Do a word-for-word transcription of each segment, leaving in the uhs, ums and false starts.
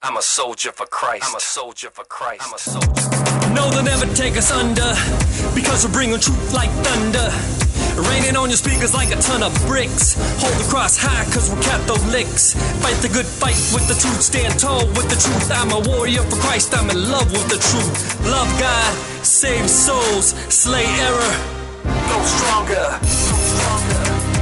I'm a soldier for Christ. I'm a soldier for Christ. I'm a soldier. No, they'll never take us under, because we're bringing truth like thunder. Raining on your speakers like a ton of bricks. Hold the cross high, cause we're Catholics. Fight the good fight with the truth. Stand tall with the truth. I'm a warrior for Christ. I'm in love with the truth. Love God, save souls, slay error. Go stronger. Go stronger.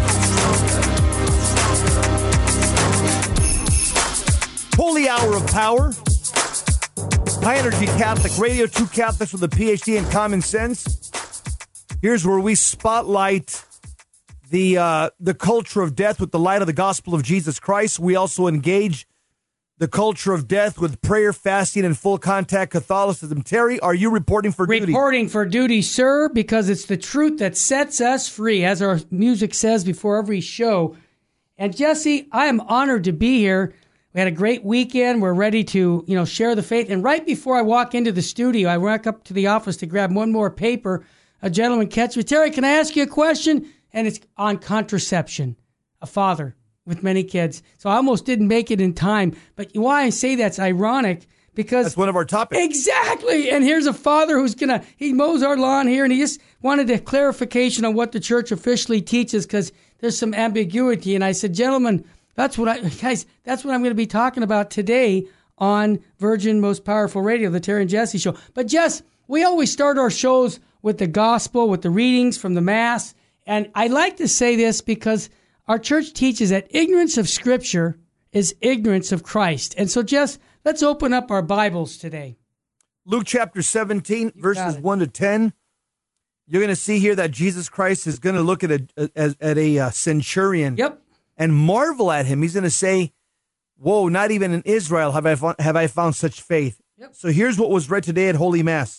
Holy Hour of Power. High Energy Catholic Radio, two Catholics with a P H D in common sense. Here's where we spotlight the uh, the culture of death with the light of the gospel of Jesus Christ. We also engage the culture of death with prayer, fasting, and full contact Catholicism. Terry, are you reporting for reporting duty? Reporting for duty, sir, because it's the truth that sets us free, as our music says before every show. And Jesse, I am honored to be here. We had a great weekend. We're ready to, you know, share the faith. And right before I walk into the studio, I walk up to the office to grab one more paper. A gentleman catches me. Terry, can I ask you a question? And it's on contraception. A father with many kids. So I almost didn't make it in time. But why I say that's ironic, because that's one of our topics. Exactly. And here's a father who's going to, he mows our lawn here, and he just wanted a clarification on what the church officially teaches, because there's some ambiguity. And I said, gentlemen, That's what I, guys, that's what I'm going to be talking about today on Virgin Most Powerful Radio, the Terry and Jesse Show. But Jess, we always start our shows with the gospel, with the readings from the Mass. And I like to say this because our church teaches that ignorance of Scripture is ignorance of Christ. And so, Jess, let's open up our Bibles today. Luke chapter seventeen, you verses one to ten. You're going to see here that Jesus Christ is going to look at a, at, at a uh, centurion. Yep. And marvel at him. He's going to say, whoa, not even in Israel have I found, have I found such faith. Yep. So here's what was read today at Holy Mass.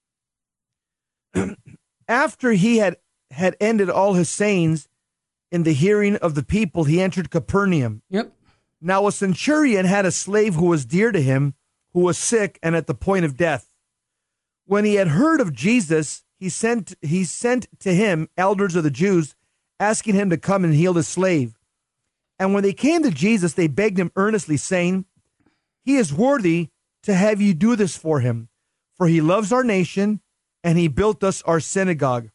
After he had, had ended all his sayings in the hearing of the people, he entered Capernaum. Yep. Now a centurion had a slave who was dear to him, who was sick and at the point of death. When he had heard of Jesus, he sent, he sent to him elders of the Jews, asking him to come and heal his slave. And when they came to Jesus, they begged him earnestly, saying, he is worthy to have you do this for him, for he loves our nation, and he built us our synagogue.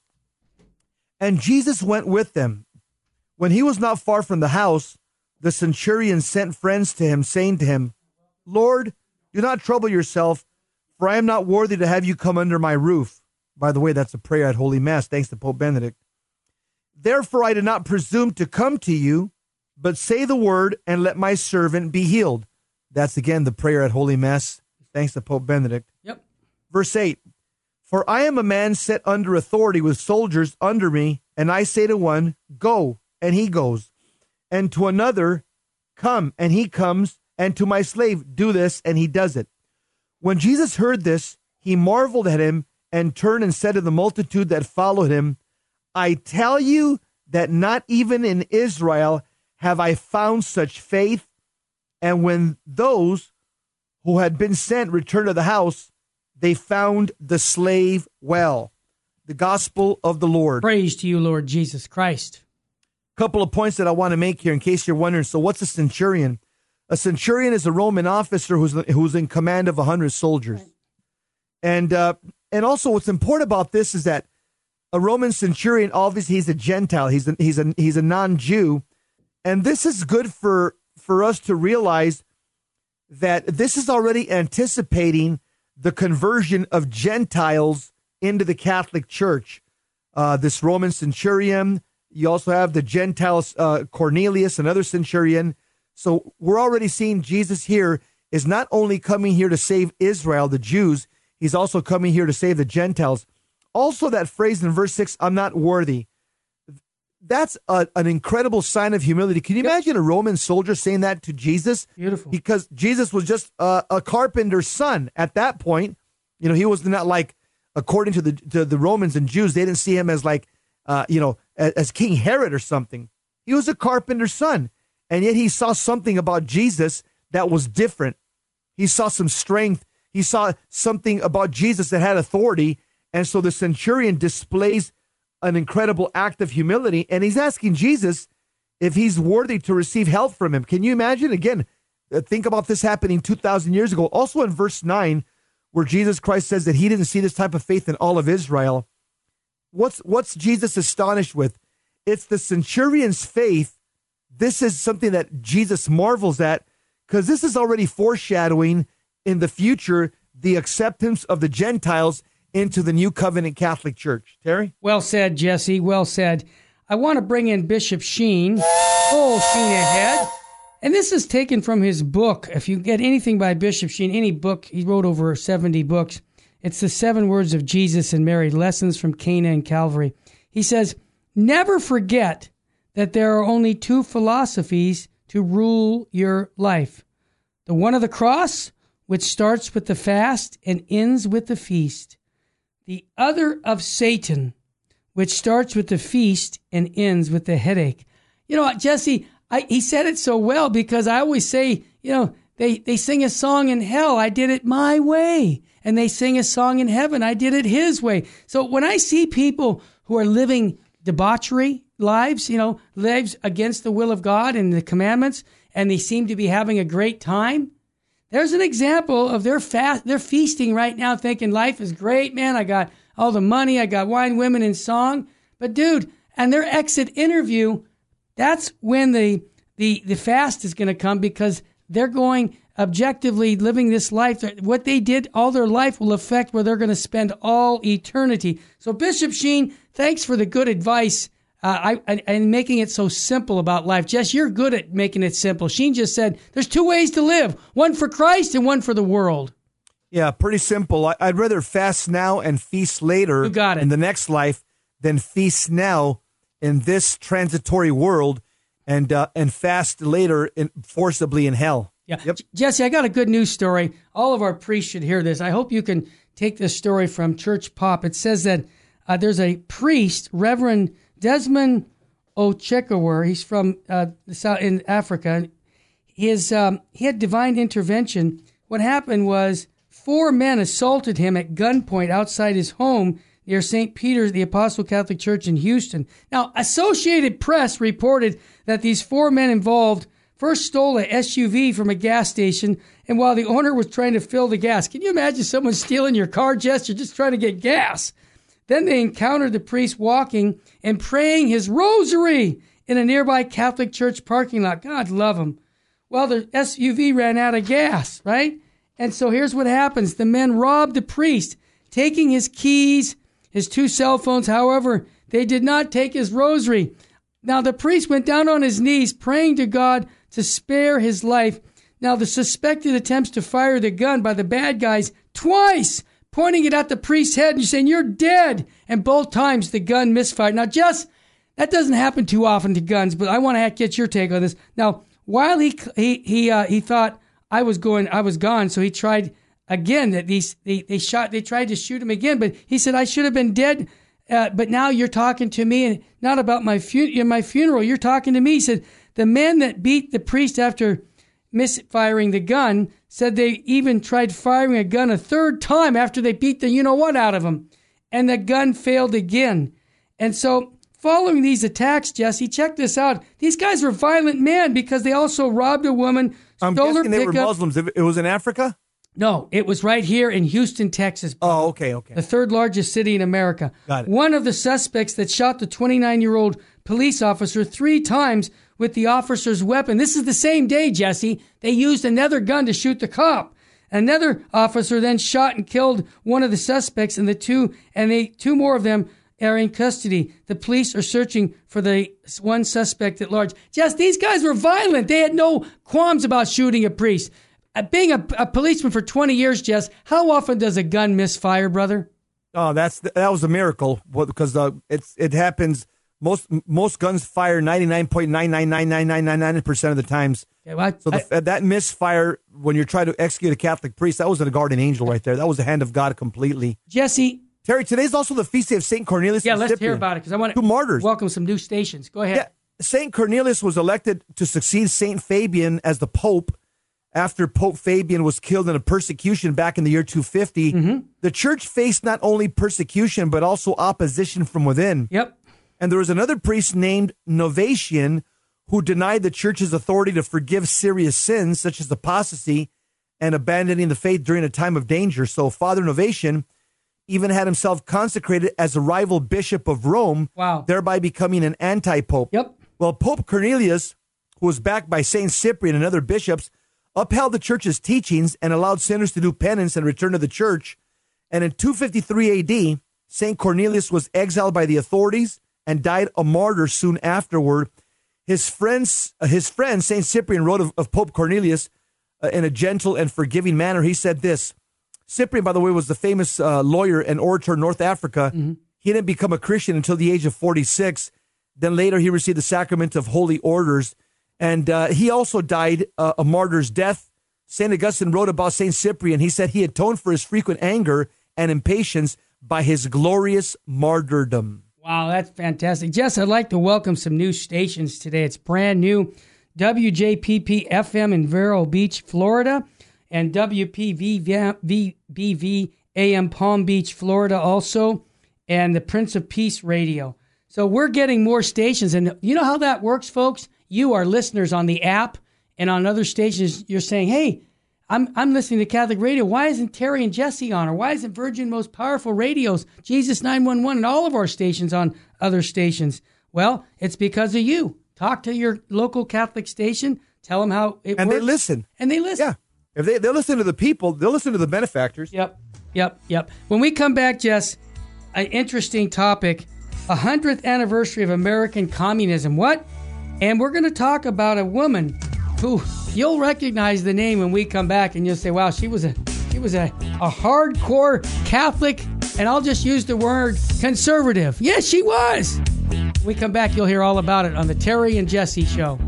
And Jesus went with them. When he was not far from the house, the centurion sent friends to him, saying to him, Lord, do not trouble yourself, for I am not worthy to have you come under my roof. By the way, that's a prayer at Holy Mass, thanks to Pope Benedict. Therefore I did not presume to come to you, but say the word and let my servant be healed. That's again the prayer at Holy Mass, thanks to Pope Benedict. Yep. Verse eight, for I am a man set under authority with soldiers under me, and I say to one, go, and he goes, and to another, come, and he comes, and to my slave, do this, and he does it. When Jesus heard this, he marveled at him and turned and said to the multitude that followed him, I tell you that not even in Israel have I found such faith. And when those who had been sent returned to the house, they found the slave well. The gospel of the Lord. Praise to you, Lord Jesus Christ. A couple of points that I want to make here in case you're wondering. So what's a centurion? A centurion is a Roman officer who's, who's in command of one hundred soldiers. And, uh, and also what's important about this is that a Roman centurion, obviously he's a Gentile. He's a, he's a, he's a non-Jew. And this is good for, for us to realize that this is already anticipating the conversion of Gentiles into the Catholic Church. Uh, this Roman centurion, you also have the Gentiles, uh, Cornelius, another centurion. So we're already seeing Jesus here is not only coming here to save Israel, the Jews, he's also coming here to save the Gentiles. Also that phrase in verse six, I'm not worthy. That's a, an incredible sign of humility. Can you yep. imagine a Roman soldier saying that to Jesus? Beautiful. Because Jesus was just a, a carpenter's son at that point. You know, he was not like, according to the to the Romans and Jews, they didn't see him as like, uh, you know, as, as King Herod or something. He was a carpenter's son. And yet he saw something about Jesus that was different. He saw some strength. He saw something about Jesus that had authority. And so the centurion displays an incredible act of humility, and he's asking Jesus if he's worthy to receive help from him. Can you imagine? Again, Uh, Think about this happening two thousand years ago. Also in verse nine, where Jesus Christ says that he didn't see this type of faith in all of Israel. What's, what's Jesus astonished with? It's the centurion's faith. This is something that Jesus marvels at, because this is already foreshadowing in the future the acceptance of the Gentiles into the New Covenant Catholic Church. Terry? Well said, Jesse. Well said. I want to bring in Bishop Sheen. Full Sheen ahead. And this is taken from his book. If you get anything by Bishop Sheen, any book, he wrote over seventy books. It's the Seven Words of Jesus and Mary, Lessons from Cana and Calvary. He says, never forget that there are only two philosophies to rule your life. The one of the cross, which starts with the fast and ends with the feast. The other of Satan, which starts with the feast and ends with the headache. You know what, Jesse, I, he said it so well, because I always say, you know, they, they sing a song in hell, I did it my way. And they sing a song in heaven, I did it his way. So when I see people who are living debauchery lives, you know, lives against the will of God and the commandments, and they seem to be having a great time, there's an example of their fast, they're feasting right now, thinking life is great, man. I got all the money, I got wine, women, and song. But dude, and their exit interview, that's when the the the fast is going to come, because they're going objectively living this life. What they did all their life will affect where they're going to spend all eternity. So Bishop Sheen, thanks for the good advice. Uh, I, and making it so simple about life. Jess, you're good at making it simple. Sheen just said there's two ways to live, one for Christ and one for the world. Yeah, pretty simple. I, I'd rather fast now and feast later you got it. in the next life than feast now in this transitory world and uh, and fast later in, forcibly in hell. Yeah, yep. Jesse, I got a good news story. All of our priests should hear this. I hope you can take this story from Church Pop. It says that uh, there's a priest, Reverend Desmond Ochekawere, he's from uh, South in Africa. His um, he had divine intervention. What happened was four men assaulted him at gunpoint outside his home near Saint Peter's, the Apostle Catholic Church in Houston. Now, Associated Press reported that these four men involved first stole a S U V from a gas station, and while the owner was trying to fill the gas, can you imagine someone stealing your car, Jess? You're just trying to get gas. Then they encountered the priest walking and praying his rosary in a nearby Catholic church parking lot. God love him. Well, the S U V ran out of gas, right? And so here's what happens. The men robbed the priest, taking his keys, his two cell phones. However, they did not take his rosary. Now, the priest went down on his knees, praying to God to spare his life. Now, the suspected attempts to fire the gun by the bad guys twice, pointing it at the priest's head and saying, you're dead. And both times the gun misfired. Now, Jess, that doesn't happen too often to guns, but I want to get your take on this. Now, while he he he uh, he thought I was going, I was gone, so he tried again. That these they, they shot, they tried to shoot him again, but he said I should have been dead. Uh, but now you're talking to me, and not about my fu- my funeral. You're talking to me. He said the men that beat the priest after misfiring the gun said they even tried firing a gun a third time after they beat the you-know-what out of him. And the gun failed again. And so following these attacks, Jesse, check this out. These guys were violent men because they also robbed a woman, I'm stole her guessing they pickup. were Muslims. It was in Africa? No, it was right here in Houston, Texas. Oh, okay, okay. The third largest city in America. Got it. One of the suspects that shot the twenty-nine-year-old police officer three times with the officer's weapon. This is the same day, Jesse. They used another gun to shoot the cop. Another officer then shot and killed one of the suspects, and the two and they two more of them are in custody. The police are searching for the one suspect at large. Jess, these guys were violent. They had no qualms about shooting a priest. Uh, being a, a policeman for twenty years, Jess, how often does a gun misfire, brother? Oh, that's that was a miracle because uh, it's it happens. Most most guns fire ninety-nine point nine nine nine nine nine nine nine percent of the times. Okay, well, I, so the, I, that misfire when you're trying to execute a Catholic priest, that wasn't a guardian angel right there. That was the hand of God completely. Jesse. Terry, today's also the feast day of Saint Cornelius. Yeah, and let's Cyprian. hear about it because I want to martyrs. Welcome some new stations. Go ahead. Yeah, Saint Cornelius was elected to succeed Saint Fabian as the Pope after Pope Fabian was killed in a persecution back in the year two fifty. Mm-hmm. The church faced not only persecution but also opposition from within. Yep. And there was another priest named Novatian who denied the church's authority to forgive serious sins, such as apostasy and abandoning the faith during a time of danger. So Father Novatian even had himself consecrated as a rival bishop of Rome, wow. thereby becoming an anti-pope. Yep. Well, Pope Cornelius, who was backed by Saint Cyprian and other bishops, upheld the church's teachings and allowed sinners to do penance and return to the church. And in two fifty-three A D, Saint Cornelius was exiled by the authorities and died a martyr soon afterward. His friends, uh, his friend Saint Cyprian wrote of, of Pope Cornelius uh, in a gentle and forgiving manner. He said this. Cyprian, by the way, was the famous uh, lawyer and orator in North Africa. Mm-hmm. He didn't become a Christian until the age of forty-six. Then later he received the sacrament of holy orders. And uh, he also died uh, a martyr's death. Saint Augustine wrote about Saint Cyprian. He said he atoned for his frequent anger and impatience by his glorious martyrdom. Wow, that's fantastic. Jess, I'd like to welcome some new stations today. It's brand new. W J P P F M in Vero Beach, Florida, and W P V B V A M Palm Beach, Florida also, and the Prince of Peace Radio. So we're getting more stations, and you know how that works, folks? You are listeners on the app and on other stations. You're saying, hey, I'm I'm listening to Catholic Radio. Why isn't Terry and Jesse on? Or why isn't Virgin Most Powerful Radios, Jesus nine one one, and all of our stations on other stations? Well, it's because of you. Talk to your local Catholic station. Tell them how it and works. And they listen. And they listen. Yeah. If they, they'll listen to the people, they'll listen to the benefactors. Yep, yep, yep. When we come back, Jess, an interesting topic, a hundredth anniversary of American communism. What? And we're going to talk about a woman who you'll recognize the name when we come back, and you'll say, wow, she was a she was a, a hardcore Catholic, and I'll just use the word conservative. Yes, she was. When we come back, you'll hear all about it on the Terry and Jesse Show.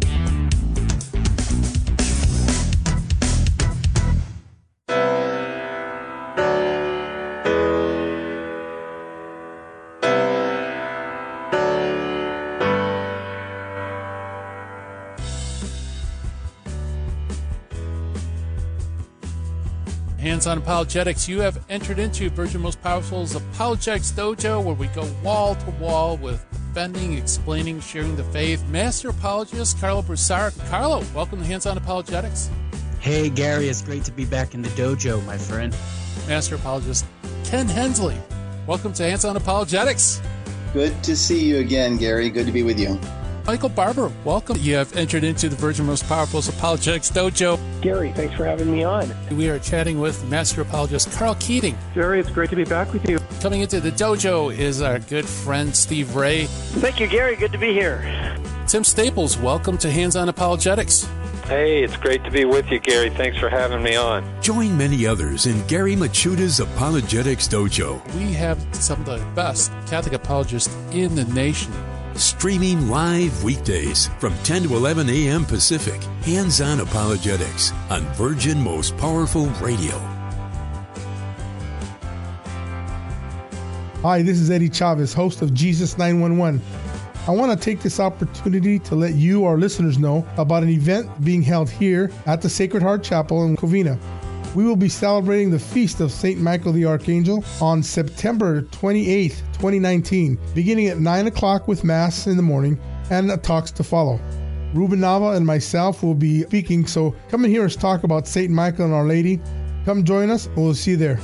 Hands-on Apologetics. You have entered into Virgin Most Powerful's Apologetics Dojo, where we go wall to wall with defending, explaining, sharing the faith. Master Apologist Carlo Broussard. Carlo, welcome to Hands-on Apologetics. Hey, Gary. It's great to be back in the dojo, my friend. Master Apologist Ken Hensley. Welcome to Hands-on Apologetics. Good to see you again, Gary. Good to be with you. Michael Barber, welcome. You have entered into the Virgin Most Powerful's Apologetics Dojo. Gary, thanks for having me on. We are chatting with Master Apologist Carl Keating. Gary, it's great to be back with you. Coming into the dojo is our good friend Steve Ray. Thank you, Gary. Good to be here. Tim Staples, welcome to Hands-on Apologetics. Hey, it's great to be with you, Gary. Thanks for having me on. Join many others in Gary Machuda's Apologetics Dojo. We have some of the best Catholic apologists in the nation. Streaming live weekdays from ten to eleven a.m. Pacific. Hands-on Apologetics on Virgin Most Powerful Radio. Hi, this is Eddie Chavez, host of Jesus nine one one. I want to take this opportunity to let you, our listeners, know about an event being held here at the Sacred Heart Chapel in Covina. We will be celebrating the feast of Saint Michael the Archangel on September twenty-eighth, twenty nineteen, beginning at nine o'clock with Mass in the morning and talks to follow. Ruben Nava and myself will be speaking, so come and hear us talk about Saint Michael and Our Lady. Come join us, and we'll see you there.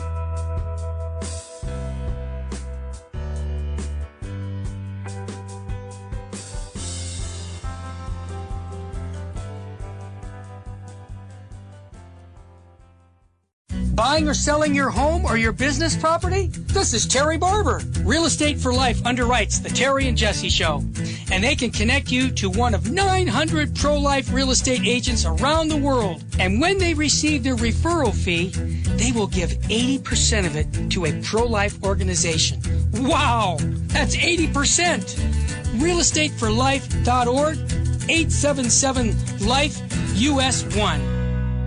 Buying or selling your home or your business property? This is Terry Barber. Real Estate for Life underwrites the Terry and Jesse Show. And they can connect you to one of nine hundred pro-life real estate agents around the world. And when they receive their referral fee, they will give eighty percent of it to a pro-life organization. Wow! That's eighty percent! real estate for life dot org, eight seven seven life U S one.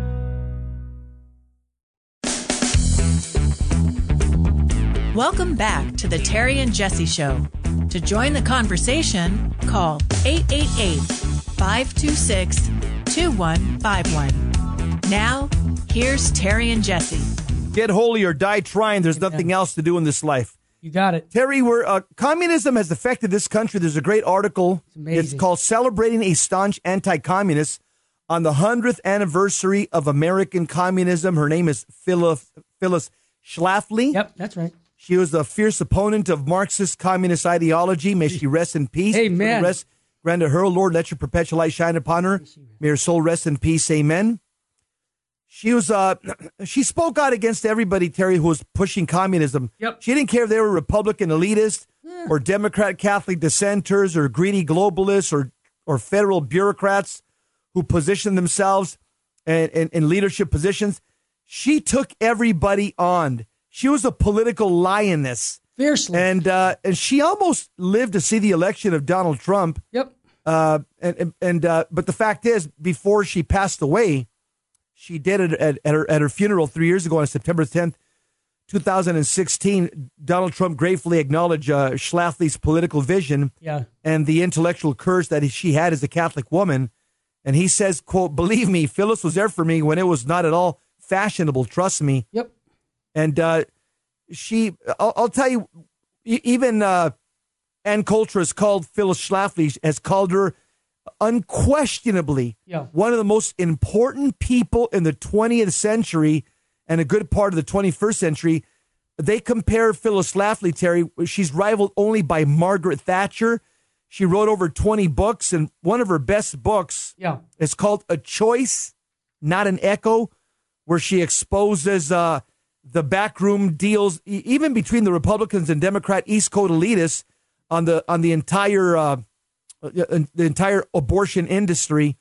Welcome back to the Terry and Jesse Show. To join the conversation, call eight eight eight, five two six, two one five one. Now, here's Terry and Jesse. Get holy or die trying. There's nothing else to do in this life. You got it. Terry, we're, uh, communism has affected this country. There's a great article. It's amazing. It's called Celebrating a Staunch Anti-Communist on the hundredth anniversary of American Communism. Her name is Phyllis, Phyllis Schlafly. Yep, that's right. She was a fierce opponent of Marxist communist ideology. May she rest in peace. Amen. Rest, grant her, Lord, let your perpetual light shine upon her. May her soul rest in peace. Amen. She was, uh, she spoke out against everybody, Terry, who was pushing communism. Yep. She didn't care if they were Republican elitists yeah. or Democrat Catholic dissenters or greedy globalists or, or federal bureaucrats who positioned themselves in, in, in leadership positions. She took everybody on. She was a political lioness. Fiercely. And, uh, and she almost lived to see the election of Donald Trump. Yep. Uh, and, and, uh, but the fact is, before she passed away, she did it at, at, her, at her funeral three years ago on September tenth, two thousand sixteen. Donald Trump gratefully acknowledged uh, Schlafly's political vision yeah. and the intellectual courage that she had as a Catholic woman. And he says, quote, "Believe me, Phyllis was there for me when it was not at all fashionable. Trust me." Yep. And uh, she, I'll, I'll tell you, even uh, Ann Coulter has called Phyllis Schlafly, has called her unquestionably yeah. one of the most important people in the twentieth century and a good part of the twenty-first century. They compare Phyllis Schlafly, Terry, she's rivaled only by Margaret Thatcher. She wrote over twenty books, and one of her best books yeah. is called A Choice, Not an Echo, where she exposes uh, the backroom deals, e- even between the Republicans and Democrat East Coast elitists on the on the entire uh, the entire abortion industry.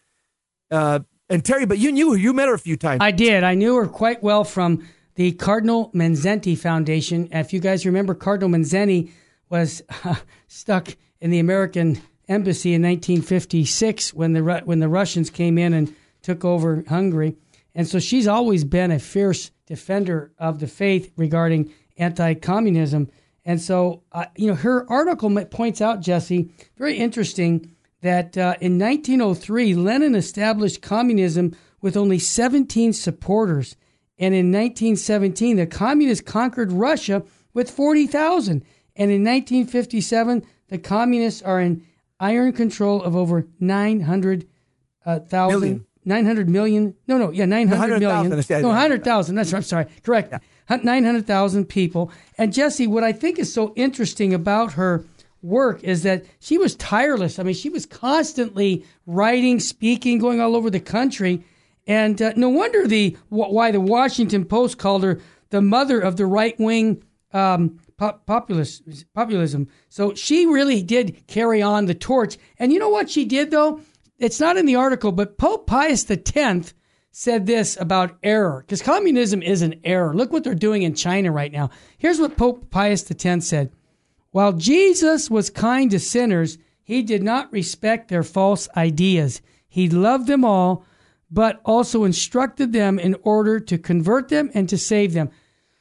Uh, and Terry, but you knew her. You met her a few times. I did. I knew her quite well from the Cardinal Manzetti Foundation. If you guys remember, Cardinal Manzetti was uh, stuck in the American embassy in nineteen fifty-six when the when the Russians came in and took over Hungary. And so she's always been a fierce defender of the faith regarding anti-communism. And so, uh, you know, her article points out, Jesse, very interesting, that uh, in nineteen oh three, Lenin established communism with only seventeen supporters. And in nineteen seventeen, the communists conquered Russia with forty thousand. And in nineteen fifty-seven, the communists are in iron control of over nine hundred thousand. Million. nine hundred million. No, no, yeah, nine hundred million. No, one hundred thousand. That's right. I'm sorry. Correct. Yeah. nine hundred thousand people. And Jesse, what I think is so interesting about her work is that she was tireless. I mean, she was constantly writing, speaking, going all over the country. And uh, no wonder the why the Washington Post called her the mother of the right-wing um, pop, populist, populism. So she really did carry on the torch. And you know what she did, though? It's not in the article, but Pope Pius the tenth said this about error, because communism is an error. Look what they're doing in China right now. Here's what Pope Pius the tenth said. While Jesus was kind to sinners, he did not respect their false ideas. He loved them all, but also instructed them in order to convert them and to save them.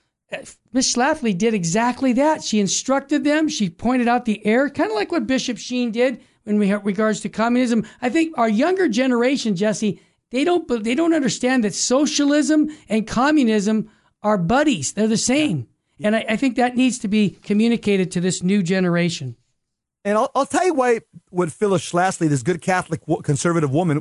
Miss Schlafly did exactly that. She instructed them. She pointed out the error, kind of like what Bishop Sheen did in regards to communism. I think our younger generation, Jesse, they don't they don't understand that socialism and communism are buddies. They're the same. And I, I think that needs to be communicated to this new generation. And I'll, I'll tell you why, what Phyllis Schlafly, this good Catholic conservative woman,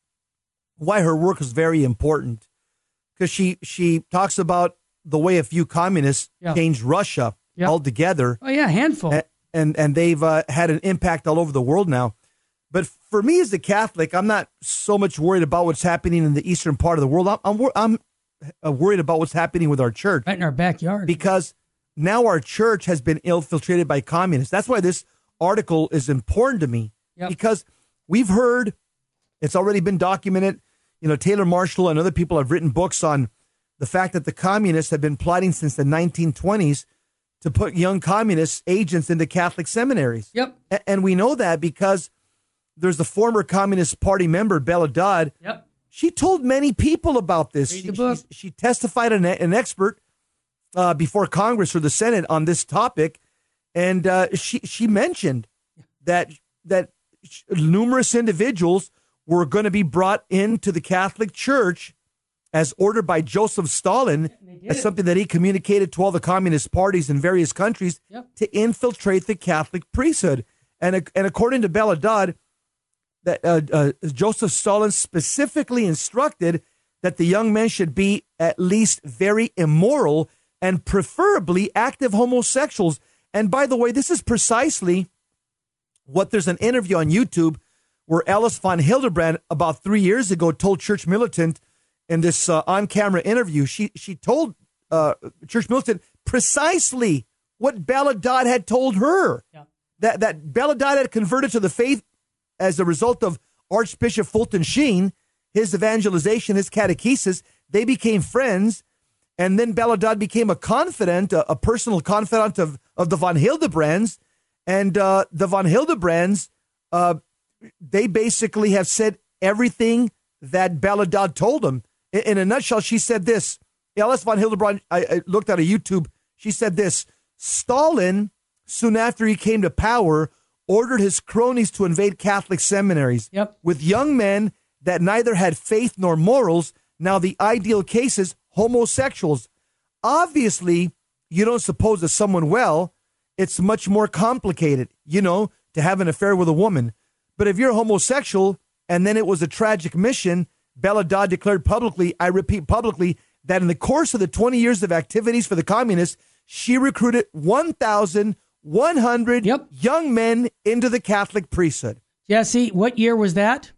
why her work is very important. Because she, she talks about the way a few communists yeah. changed Russia yeah. altogether. Oh, yeah, handful. And, and, and they've uh, had an impact all over the world now. But for me as a Catholic, I'm not so much worried about what's happening in the eastern part of the world. I'm, I'm, I'm worried about what's happening with our church. Right in our backyard. Because now our church has been infiltrated by communists. That's why this article is important to me. Yep. Because we've heard, it's already been documented, you know, Taylor Marshall and other people have written books on the fact that the communists have been plotting since the nineteen twenties to put young communist agents into Catholic seminaries. Yep. A- and we know that because there's the former Communist Party member, Bella Dodd. Yep. She told many people about this. Read the book. She, she testified an, an expert uh, before Congress or the Senate on this topic. And uh, she, she mentioned that, that numerous individuals were going to be brought into the Catholic Church as ordered by Joseph Stalin That's something that he communicated to all the communist parties in various countries yep. to infiltrate the Catholic priesthood. And, and according to Belladad, that uh, uh, Joseph Stalin specifically instructed that the young men should be at least very immoral and preferably active homosexuals. And by the way, this is precisely what there's an interview on YouTube where Alice von Hildebrand about three years ago told Church Militant in this uh, on-camera interview. She she told uh, Church Militant precisely what Belladad had told her. Yeah. That, that Belladad had converted to the faith as a result of Archbishop Fulton Sheen, his evangelization, his catechesis. They became friends. And then Belladad became a confidant, a, a personal confidant of, of the von Hildebrands. And uh, the von Hildebrands, uh, they basically have said everything that Belladad told them. In, in a nutshell, she said this. Alice von Hildebrand, I, I looked at a YouTube. She said this. Stalin, soon after he came to power, ordered his cronies to invade Catholic seminaries yep. with young men that neither had faith nor morals. Now, the ideal cases, homosexuals. Obviously, you don't suppose that someone well, it's much more complicated, you know, to have an affair with a woman. But if you're homosexual and then it was a tragic mission, Belladad declared publicly, I repeat publicly, that in the course of the twenty years of activities for the communists, she recruited one thousand one hundred yep. young men into the Catholic priesthood. Jesse, what year was that?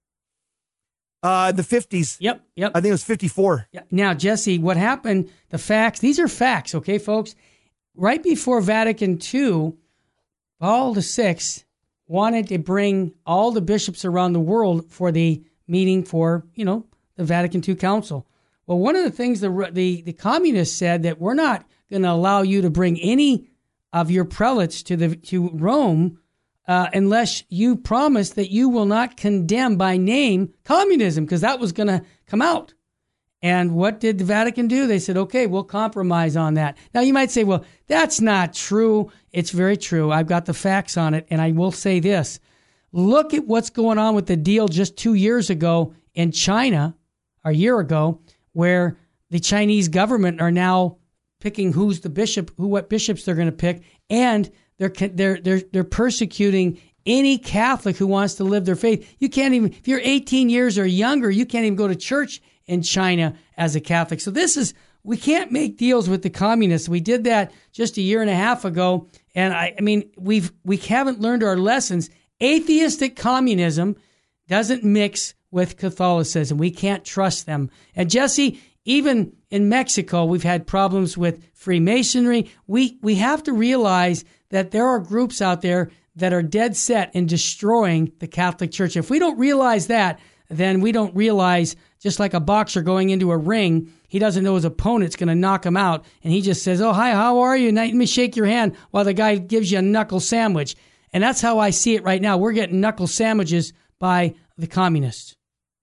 Uh, the fifties. Yep, yep. I think it was fifty-four. Yeah. Now, Jesse, what happened, the facts, these are facts, okay, folks? Right before Vatican Two, Paul the Sixth wanted to bring all the bishops around the world for the meeting for, you know, the Vatican Two Council. Well, one of the things the the, the communists said that we're not going to allow you to bring any of your prelates to the to Rome uh, unless you promise that you will not condemn by name communism, because that was going to come out. And what did the Vatican do? They said, okay, we'll compromise on that. Now, you might say, well, that's not true. It's very true. I've got the facts on it, and I will say this. Look at what's going on with the deal just two years ago in China, a year ago, where the Chinese government are now picking who's the bishop, who what bishops they're going to pick, and they're they're they're they're persecuting any Catholic who wants to live their faith. You can't even, if you're eighteen years or younger, you can't even go to church in China as a Catholic. So this is, we can't make deals with the communists. We did that just a year and a half ago, and I, I mean, we've we haven't learned our lessons. Atheistic communism doesn't mix with Catholicism. We can't trust them. And Jesse, even in Mexico, we've had problems with Freemasonry. We we have to realize that there are groups out there that are dead set in destroying the Catholic Church. If we don't realize that, then we don't realize, just like a boxer going into a ring, he doesn't know his opponent's going to knock him out, and he just says, oh, hi, how are you? Let me shake your hand, while the guy gives you a knuckle sandwich. And that's how I see it right now. We're getting knuckle sandwiches by the communists.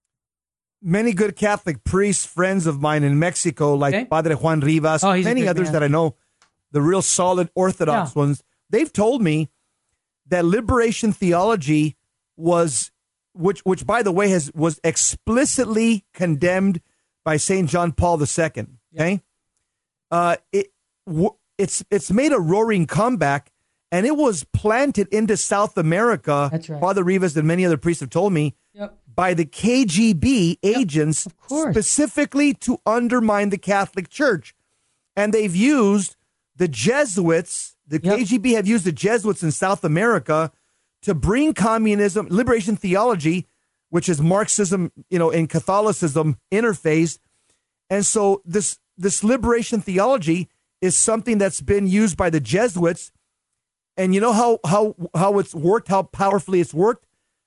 Many good Catholic priests, friends of mine in Mexico, like okay. Padre Juan Rivas, oh, many others man. that I know, the real solid Orthodox yeah. ones, they've told me that liberation theology was, which, which by the way, has was explicitly condemned by Saint John Paul the Second. Okay, yeah. uh, it it's it's made a roaring comeback, and it was planted into South America. That's right. Father Rivas and many other priests have told me. Yep. By the K G B agents, yep, of course. specifically to undermine the Catholic Church. And they've used the Jesuits, the yep. K G B have used the Jesuits in South America to bring communism, liberation theology, which is Marxism, you know, and Catholicism interface. And so this this liberation theology is something that's been used by the Jesuits. And you know how how how it's worked, how powerfully it's worked?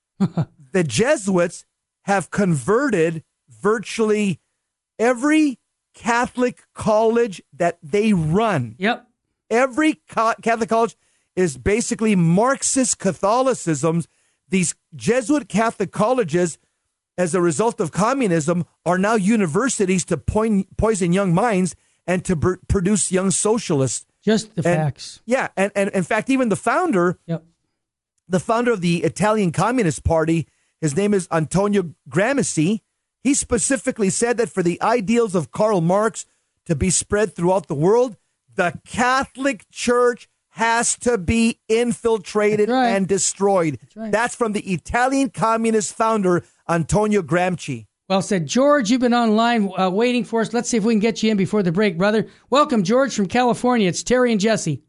The Jesuits have converted virtually every Catholic college that they run. Yep. Every co- Catholic college is basically Marxist Catholicism. These Jesuit Catholic colleges, as a result of communism, are now universities to point, poison young minds and to pr- produce young socialists. Just the and, facts. Yeah. And, and in fact, even the founder, yep. the founder of the Italian Communist Party, his name is Antonio Gramsci. He specifically said that for the ideals of Karl Marx to be spread throughout the world, the Catholic Church has to be infiltrated right. and destroyed. That's right. That's from the Italian communist founder, Antonio Gramsci. Well said. George, you've been online uh, waiting for us. Let's see if we can get you in before the break, brother. Welcome, George, from California. It's Terry and Jesse.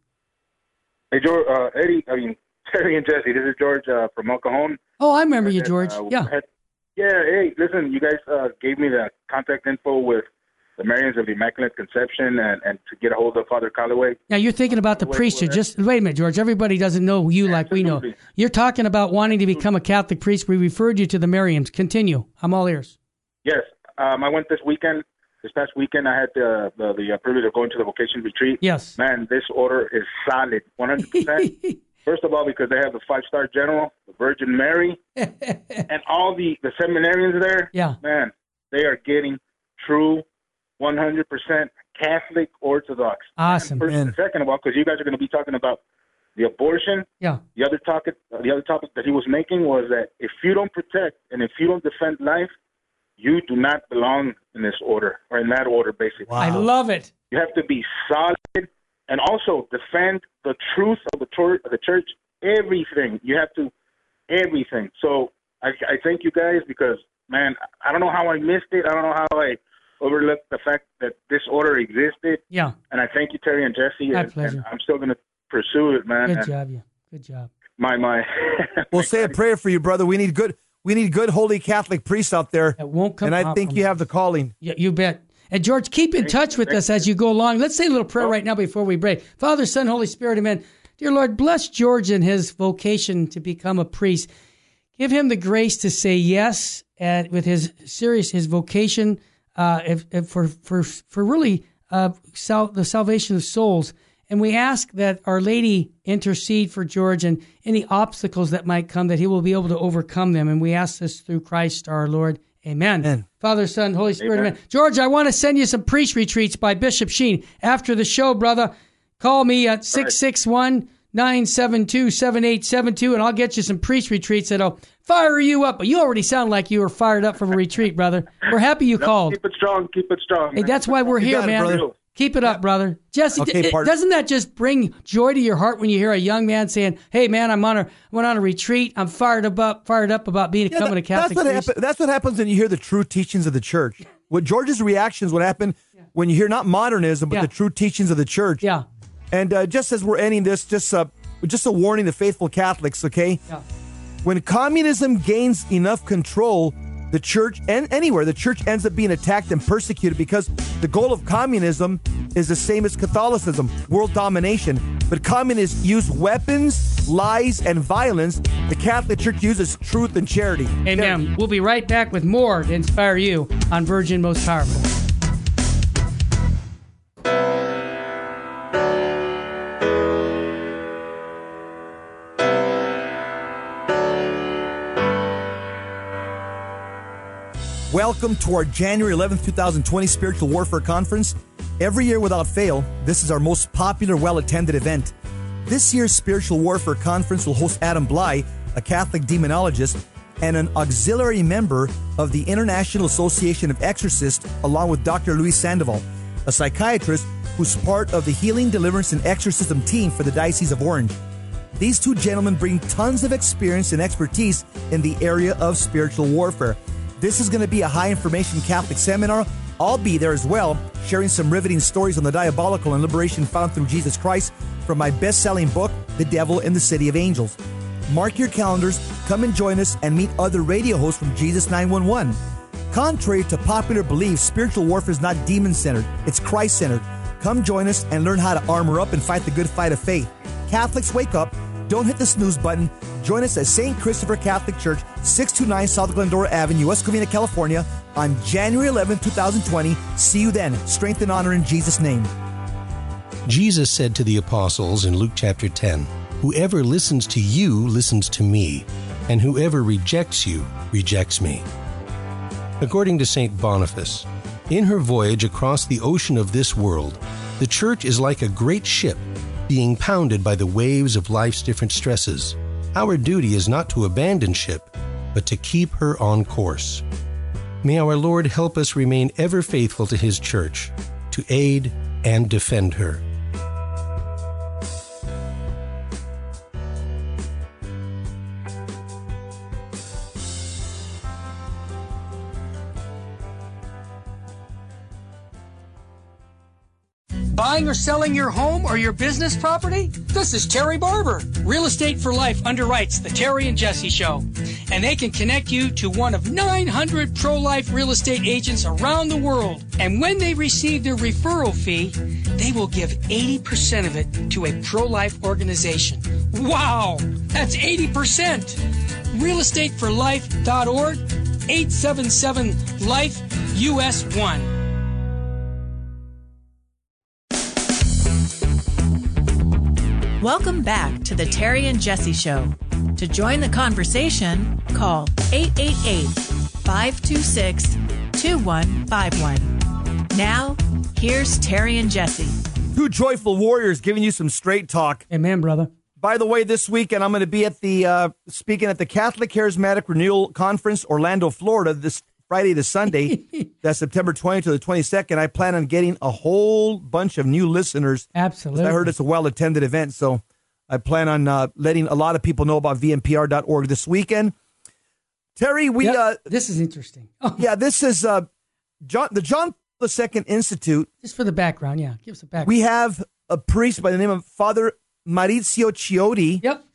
Hey, George, uh, Eddie, I mean, Terry and Jesse. This is George uh, from El Cajon. Oh, I remember you, And, George. uh, yeah. Had, yeah, hey, listen, you guys uh, gave me the contact info with the Marians of the Immaculate Conception and, and to get a hold of Father Calloway. Now, you're thinking about the priesthood. Just wait a minute, George. Everybody doesn't know you like we know. You're talking about wanting to become a Catholic priest. We referred you to the Marians. Continue. I'm all ears. Yes. Um, I went this weekend. This past weekend, I had the, the, the uh, privilege of going to the vocation retreat. Yes. Man, this order is solid, one hundred percent. First of all, because they have the five-star general, the Virgin Mary, and all the, the seminarians there. Yeah. Man, they are getting true one hundred percent Catholic Orthodox. Awesome. First and second of all, because you guys are going to be talking about the abortion. Yeah. The other topic, the other topic that he was making was that if you don't protect and if you don't defend life, you do not belong in this order or in that order, basically. Wow. I love it. You have to be solid and also defend the truth of the, tor- of the church. Everything you have to, everything. So I, I thank you guys because, man, I don't know how I missed it. I don't know how I overlooked the fact that this order existed. Yeah. And I thank you, Terry and Jesse. My and, pleasure. and I'm still going to pursue it, man. Good and job, yeah. Good job. My my. We'll say a prayer for you, brother. We need good. We need good holy Catholic priests out there. It won't come and I out think from you us. have the calling. Yeah, you bet. And George, keep in touch with us as you go along. Let's say a little prayer right now before we break. Father, Son, Holy Spirit, amen. Dear Lord, bless George in his vocation to become a priest. Give him the grace to say yes and with his serious, his vocation uh, if, if for, for, for really uh, sal- the salvation of souls. And we ask that Our Lady intercede for George and any obstacles that might come, that he will be able to overcome them. And we ask this through Christ our Lord. Amen. Amen. Father, Son, Holy Spirit, amen. amen. George, I want to send you some priest retreats by Bishop Sheen. After the show, brother, call me at six six one, nine seven two, seven eight seven two, and I'll get you some priest retreats that'll fire you up. But you already sound like you were fired up from a retreat, brother. We're happy you no, called. Keep it strong. Keep it strong. Hey, that's why we're here, man. It, Keep it up, brother. Jesse, okay, d- doesn't that just bring joy to your heart when you hear a young man saying, "Hey, man, I'm on a went on a retreat. I'm fired up, fired up about being yeah, becoming that, a Catholic that's what priest." Happen, that's what happens when you hear the true teachings of the church. What George's reaction is what happened yeah. when you hear not modernism, but yeah. the true teachings of the church. Yeah. And uh, just as we're ending this, just uh, just a warning to faithful Catholics, okay? Yeah. When communism gains enough control, the church, and anywhere, the church ends up being attacked and persecuted because the goal of communism is the same as Catholicism, world domination. But communists use weapons, lies, and violence. The Catholic Church uses truth and charity. Amen. Yeah. We'll be right back with more to inspire you on Virgin Most Powerful. Welcome to our January eleventh, twenty twenty Spiritual Warfare Conference. Every year without fail, this is our most popular, well-attended event. This year's Spiritual Warfare Conference will host Adam Bly, a Catholic demonologist and an auxiliary member of the International Association of Exorcists, along with Doctor Luis Sandoval, a psychiatrist who's part of the Healing, Deliverance, and Exorcism team for the Diocese of Orange. These two gentlemen bring tons of experience and expertise in the area of spiritual warfare. This is going to be a high-information Catholic seminar. I'll be there as well, sharing some riveting stories on the diabolical and liberation found through Jesus Christ from my best-selling book, The Devil in the City of Angels. Mark your calendars, come and join us, and meet other radio hosts from Jesus nine one one. Contrary to popular belief, spiritual warfare is not demon-centered, it's Christ-centered. Come join us and learn how to armor up and fight the good fight of faith. Catholics, wake up. Don't hit the snooze button. Join us at Saint Christopher Catholic Church, six two nine South Glendora Avenue, West Covina, California, on January eleventh, twenty twenty. See you then. Strength and honor in Jesus' name. Jesus said to the apostles in Luke chapter ten, "Whoever listens to you listens to me, and whoever rejects you rejects me." According to Saint Boniface, in her voyage across the ocean of this world, the Church is like a great ship being pounded by the waves of life's different stresses. Our duty is not to abandon ship, but to keep her on course. May our Lord help us remain ever faithful to His Church, to aid and defend her. Buying or selling your home or your business property? This is Terry Barber. Real Estate for Life underwrites the Terry and Jesse Show. And they can connect you to one of nine hundred pro-life real estate agents around the world. And when they receive their referral fee, they will give eighty percent of it to a pro-life organization. Wow! That's eighty percent! real estate for life dot org, eight seven seven, life, U S one. Welcome back to the Terry and Jesse Show. To join the conversation, call eight eight eight, five two six, two one five one. Now, here's Terry and Jesse. Two joyful warriors giving you some straight talk. Amen, brother. By the way, this weekend I'm going to be at the uh, speaking at the Catholic Charismatic Renewal Conference, Orlando, Florida, this Friday to Sunday. That's September twentieth to the twenty-second. I plan on getting a whole bunch of new listeners. Absolutely. I heard it's a well-attended event, so I plan on uh, letting a lot of people know about V M P R dot org this weekend. Terry, we yep, uh, this is interesting. Oh. Yeah, this is uh, John, the John Paul the Second Institute. Just for the background, yeah. Give us a background. We have a priest by the name of Father Maurizio Chiodi. Yep.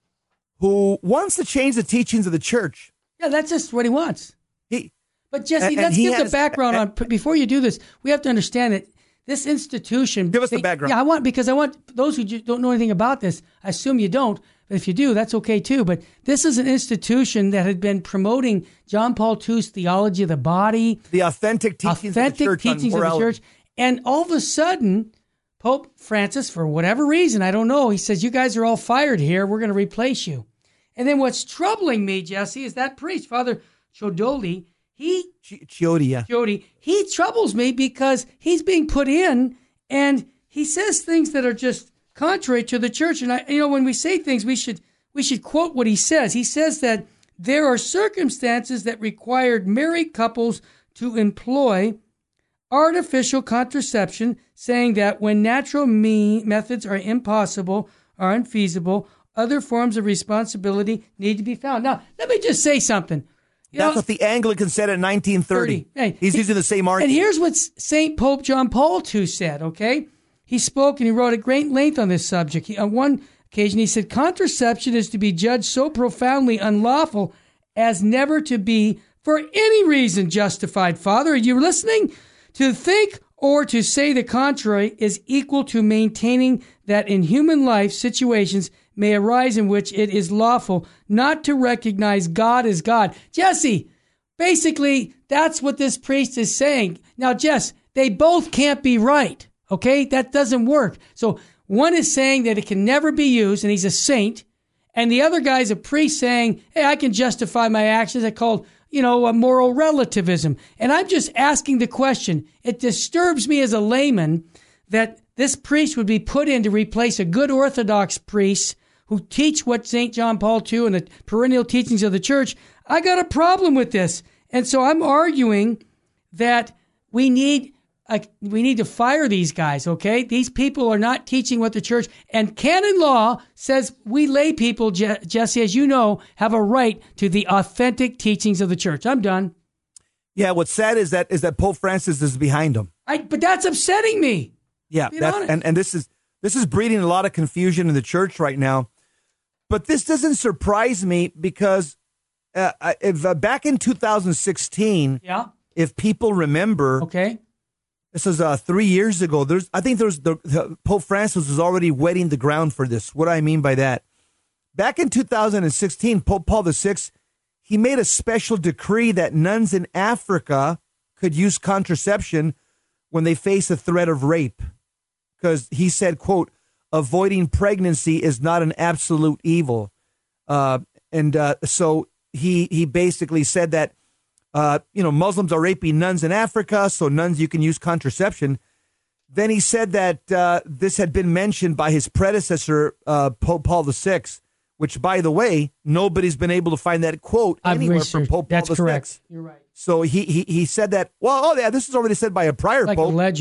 Who wants to change the teachings of the church. Yeah, that's just what he wants. He, but Jesse, and, let's and give has, the background and, on. Before you do this, we have to understand that this institution. Give us they, the background. Yeah, I want because I want those who don't know anything about this. I assume you don't, but if you do, that's okay too. But this is an institution that had been promoting John Paul the Second's theology of the body, the authentic teachings authentic of the church, teachings of the church, and all of a sudden, Pope Francis, for whatever reason, I don't know, he says, "You guys are all fired here. We're going to replace you." And then what's troubling me, Jesse, is that priest, Father Chiodi. He Chiodi, yeah. Chiodi, he troubles me because he's being put in and he says things that are just contrary to the church. And I, you know, when we say things, we should we should quote what he says. He says that there are circumstances that required married couples to employ artificial contraception, saying that when natural me- methods are impossible or unfeasible, other forms of responsibility need to be found. Now, let me just say something. You That's know, what the Anglican said in nineteen thirty. Hey, He's he, using the same argument. And here's what Saint Pope John Paul the Second said, okay? He spoke and he wrote at great length on this subject. He, on one occasion, he said, contraception is to be judged so profoundly unlawful as never to be for any reason justified. Father, are you listening? To think or to say the contrary is equal to maintaining that in human life situations may arise in which it is lawful not to recognize God as God. Jesse, basically, that's what this priest is saying. Now, Jess, they both can't be right, okay? That doesn't work. So one is saying that it can never be used, and he's a saint, and the other guy's a priest saying, hey, I can justify my actions. I called, you know, a moral relativism. And I'm just asking the question. It disturbs me as a layman that this priest would be put in to replace a good Orthodox priest who teach what Saint John Paul the Second and the perennial teachings of the church. I got a problem with this. And so I'm arguing that we need uh, we need to fire these guys, okay? These people are not teaching what the church, and canon law says we lay people, Je- Jesse, as you know, have a right to the authentic teachings of the church. I'm done. Yeah, what's sad is that is that Pope Francis is behind them. I, but that's upsetting me. Yeah, that's, and, and this is this is breeding a lot of confusion in the church right now. But this doesn't surprise me because uh, if uh, back in two thousand sixteen, yeah, if people remember, okay, this was uh, three years ago. There's, I think there's the, the Pope Francis was already wetting the ground for this. What do I mean by that? Back in two thousand sixteen, Pope Paul the Sixth, he made a special decree that nuns in Africa could use contraception when they face a threat of rape, because he said, quote, avoiding pregnancy is not an absolute evil. Uh, and uh, so he he basically said that, uh, you know, Muslims are raping nuns in Africa, so nuns, you can use contraception. Then he said that uh, this had been mentioned by his predecessor, uh, Pope Paul the Sixth, which, by the way, nobody's been able to find that quote I've anywhere researched. from Pope That's Paul the correct. Sixth. You're right. So he, he he said that, well, oh, yeah, this is already said by a prior like Pope. a legend.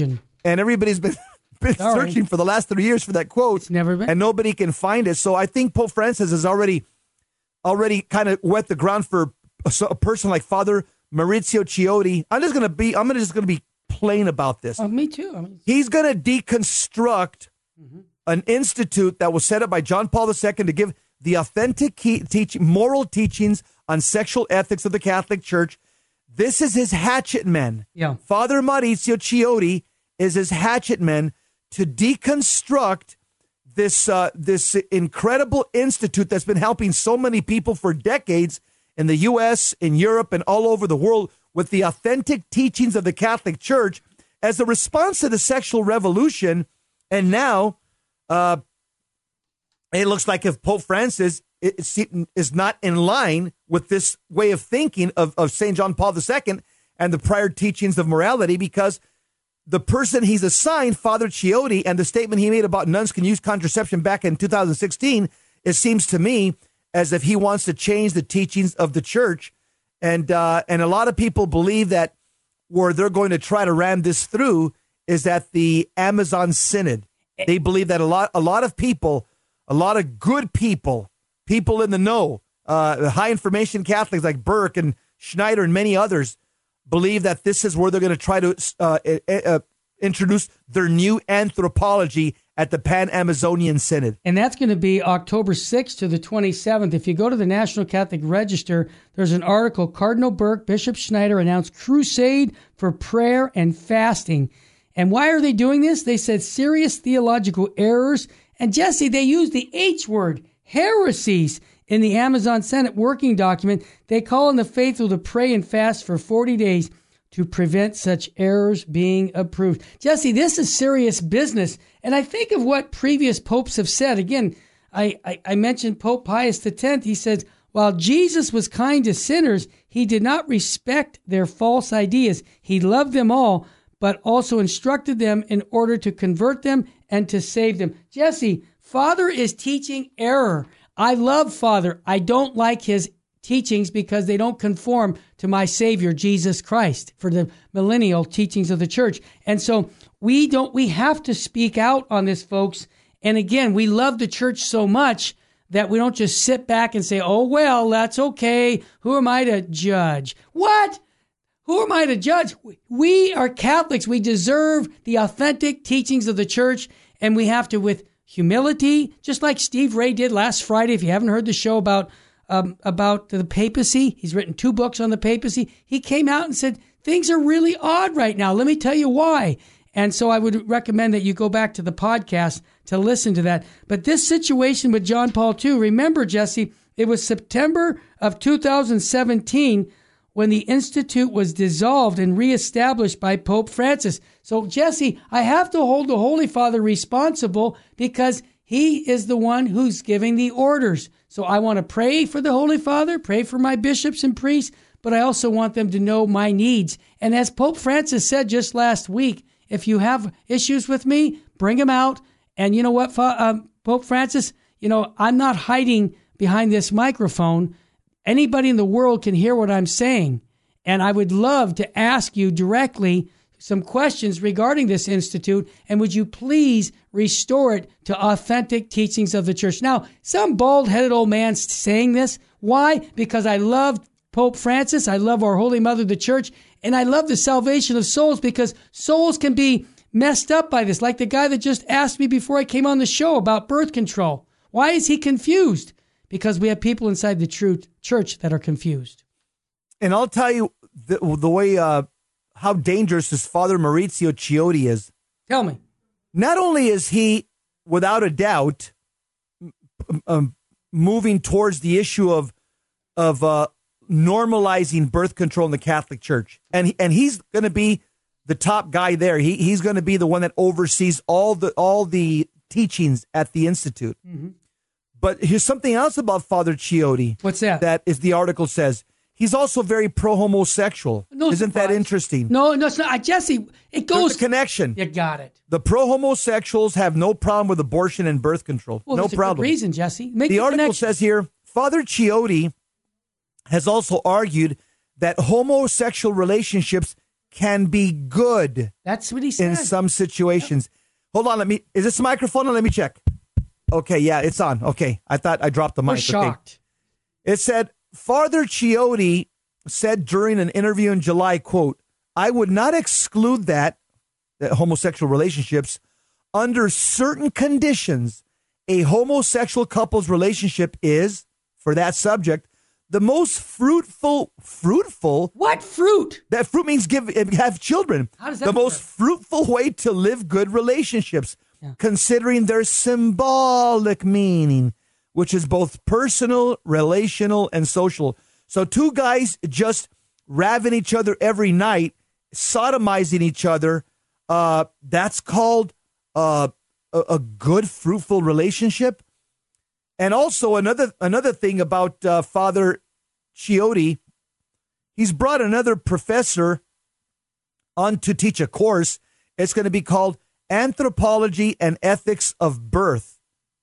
and everybody's been been Sorry. searching for the last three years for that quote. It's never been. And nobody can find it. So I think Pope Francis has already already kind of wet the ground for a, a person like Father Maurizio Chiotti. I'm just going to be, I'm gonna just going to be plain about this. Oh, me too. I mean, He's going to deconstruct mm-hmm. an institute that was set up by John Paul the Second to give the authentic key, teach, moral teachings on sexual ethics of the Catholic Church. This is his hatchet men. Yeah. Father Maurizio Chiotti is his hatchet men to deconstruct this uh, this incredible institute that's been helping so many people for decades in the U S, in Europe, and all over the world with the authentic teachings of the Catholic Church as a response to the sexual revolution. And now uh, it looks like if Pope Francis is not in line with this way of thinking of, of Saint John Paul the Second and the prior teachings of morality, because the person he's assigned, Father Chiotti, and the statement he made about nuns can use contraception back in two thousand sixteen, it seems to me as if he wants to change the teachings of the church. And uh, and a lot of people believe that where they're going to try to ram this through is at the Amazon Synod. They believe that a lot, a lot of people, a lot of good people, people in the know, uh, high information Catholics like Burke and Schneider and many others, believe that this is where they're going to try to uh, uh, introduce their new anthropology at the Pan-Amazonian Synod. And that's going to be October sixth to the twenty-seventh. If you go to the National Catholic Register, there's an article, Cardinal Burke, Bishop Schneider announced crusade for prayer and fasting. And why are they doing this? They said serious theological errors. And Jesse, they used the H word, heresies. In the Amazon Synod working document, they call on the faithful to pray and fast for forty days to prevent such errors being approved. Jesse, this is serious business. And I think of what previous popes have said. Again, I, I, I mentioned Pope Pius the tenth. He says, while Jesus was kind to sinners, he did not respect their false ideas. He loved them all, but also instructed them in order to convert them and to save them. Jesse, Father is teaching error. I love Father. I don't like his teachings because they don't conform to my Savior, Jesus Christ, for the millennial teachings of the church. And so we don't, we have to speak out on this, folks. And again, we love the church so much that we don't just sit back and say, oh, well, that's okay. Who am I to judge? What? Who am I to judge? We are Catholics. We deserve the authentic teachings of the church, and we have to, with humility, just like Steve Ray did last Friday. If you haven't heard the show about um, about the papacy, he's written two books on the papacy. He came out and said, things are really odd right now. Let me tell you why. And so I would recommend that you go back to the podcast to listen to that. But this situation with John Paul the Second, remember, Jesse, it was September of two thousand seventeen when the Institute was dissolved and reestablished by Pope Francis. So, Jesse, I have to hold the Holy Father responsible because he is the one who's giving the orders. So I want to pray for the Holy Father, pray for my bishops and priests, but I also want them to know my needs. And as Pope Francis said just last week, if you have issues with me, bring them out. And you know what, um, Pope Francis, you know, I'm not hiding behind this microphone. Anybody in the world can hear what I'm saying. And I would love to ask you directly some questions regarding this institute. And would you please restore it to authentic teachings of the church? Now, some bald-headed old man saying this. Why? Because I love Pope Francis. I love our Holy Mother, the Church. And I love the salvation of souls because souls can be messed up by this. Like the guy that just asked me before I came on the show about birth control. Why is he confused? Because we have people inside the true church that are confused. And I'll tell you the, the way, uh, how dangerous this Father Maurizio Chiotti is. Tell me. Not only is he, without a doubt, um, moving towards the issue of of uh, normalizing birth control in the Catholic Church, and he, and he's going to be the top guy there. He he's going to be the one that oversees all the all the teachings at the Institute. Mm-hmm. But here's something else about Father Chiotti. What's that? That No Isn't surprise. that interesting? No, no, it's not. Jesse, it goes... There's a connection. You got it. The pro-homosexuals have no problem with abortion and birth control. Well, no there's problem. A good reason, Jesse. Make the, the article connection. says here, Father Chiotti has also argued that homosexual relationships can be good. That's what he said. In some situations. Hold on, let me, is this a microphone? Let me check. Okay, yeah, it's on. Okay, I thought I dropped the mic. We're shocked. Okay. It said, Father Chiotti said during an interview in July, quote, I would not exclude that, that homosexual relationships, under certain conditions, a homosexual couple's relationship is, for that subject, the most fruitful, fruitful. What fruit? That fruit means give, have children. How does that The work? most fruitful way to live good relationships, yeah. considering their symbolic meaning, which is both personal, relational, and social. So two guys just raving each other every night, sodomizing each other, uh, that's called uh, a, a good, fruitful relationship. And also another another thing about uh, Father Chiotti, he's brought another professor on to teach a course. It's going to be called Anthropology and Ethics of Birth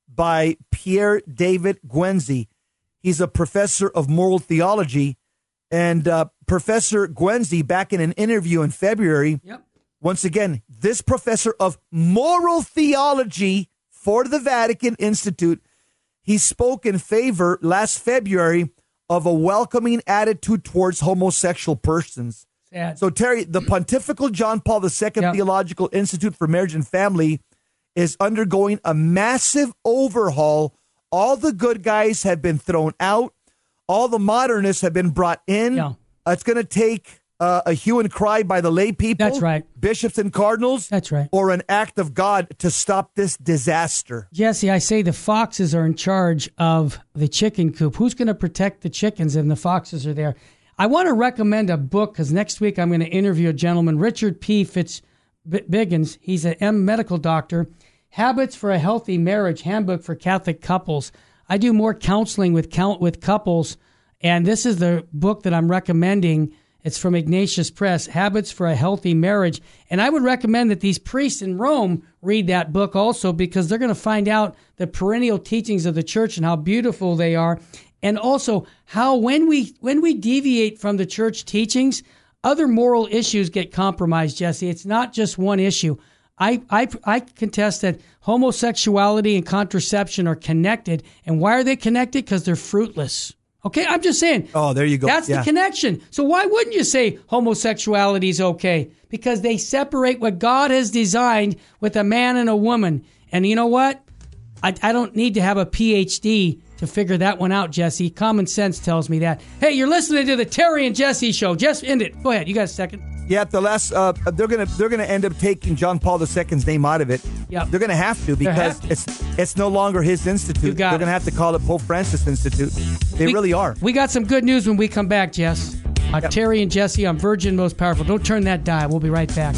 by Pierre David Guenzi. He's a professor of moral theology. And uh, Professor Guenzi, back in an interview in February, yep. once again, this professor of moral theology for the Vatican Institute, he spoke in favor last February of a welcoming attitude towards homosexual persons. Sad. So, Terry, the Pontifical John Paul the Second yep. Theological Institute for Marriage and Family is undergoing a massive overhaul. All the good guys have been thrown out. All the modernists have been brought in. Yeah. Uh, it's going to take uh, a hue and cry by the lay people. That's right. Bishops and cardinals. That's right. Or an act of God to stop this disaster. Jesse, I say the foxes are in charge of the chicken coop. Who's going to protect the chickens if the foxes are there? I want to recommend a book because next week I'm going to interview a gentleman, Richard P. Fitzbiggins. He's an M medical doctor. Habits for a Healthy Marriage, Handbook for Catholic Couples. I do more counseling with count with couples, and this is the book that I'm recommending. It's from Ignatius Press, Habits for a Healthy Marriage. And I would recommend that these priests in Rome read that book also because they're going to find out the perennial teachings of the church and how beautiful they are. And also how when we when we deviate from the church teachings, other moral issues get compromised, Jesse. It's not just one issue. I, I, I contest that homosexuality and contraception are connected. And why are they connected? Because they're fruitless. Okay, I'm just saying. Oh, there you go. That's yeah. the connection. So why wouldn't you say homosexuality is okay? Because they separate what God has designed with a man and a woman. And you know what? I, I don't need to have a P H D to figure that one out, Jesse. Common sense tells me that. Hey, you're listening to the Terry and Jesse Show. Just end it. Go ahead. You got a second. Yeah, the last uh, they're gonna they're gonna end up taking John Paul the Second's name out of it. Yep. They're gonna have to because have to. it's it's no longer his institute. You got they're it. gonna have to call it Pope Francis Institute. They we, really are. We got some good news when we come back, Jess. Uh, yep. Terry and Jesse on Virgin Most Powerful. Don't turn that dial. We'll be right back.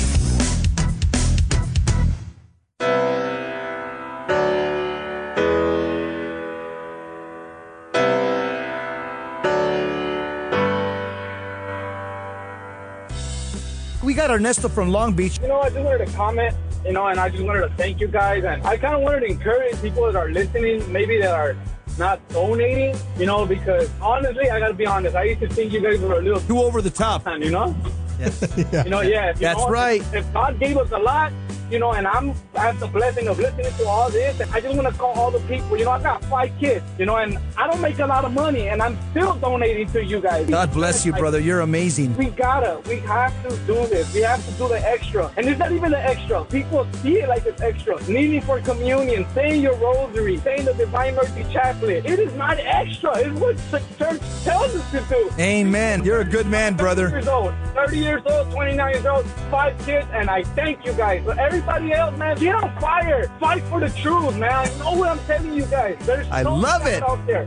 We got Ernesto from Long Beach. You know, I just wanted to comment, you know, and I just wanted to thank you guys. And I kind of wanted to encourage people that are listening, maybe that are not donating, you know, because honestly, I got to be honest. I used to think you guys were a little too over the top, you know? Yes. yeah. You know, yeah. You That's know, right. If, if God gave us a lot, you know, and I'm, I have the blessing of listening to all this, and I just want to call all the people, you know, I got five kids, you know, and I don't make a lot of money, and I'm still donating to you guys. God bless you, brother. You're amazing. We gotta, we have to do this. We have to do the extra. And it's not even the extra. People see it like it's extra. Kneeling for communion, saying your rosary, saying the Divine Mercy Chaplet. It is not extra. It's what the church tells us to do. Amen. You're a good man, brother. thirty years old, thirty years old, twenty-nine years old, five kids, and I thank you guys. But everybody else, man, get on fire. Fight for the truth, man. I know what I'm telling you guys. There's I so love much it. out there.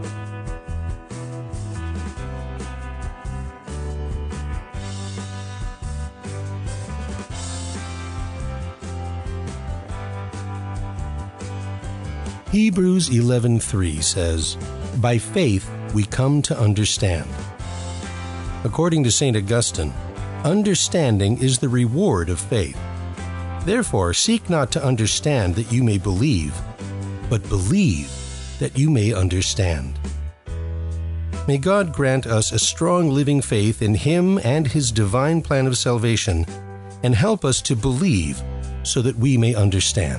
Hebrews eleven three says, "By faith we come to understand." According to Saint Augustine, understanding is the reward of faith. Therefore, seek not to understand that you may believe, but believe that you may understand. May God grant us a strong living faith in Him and His divine plan of salvation, and help us to believe so that we may understand.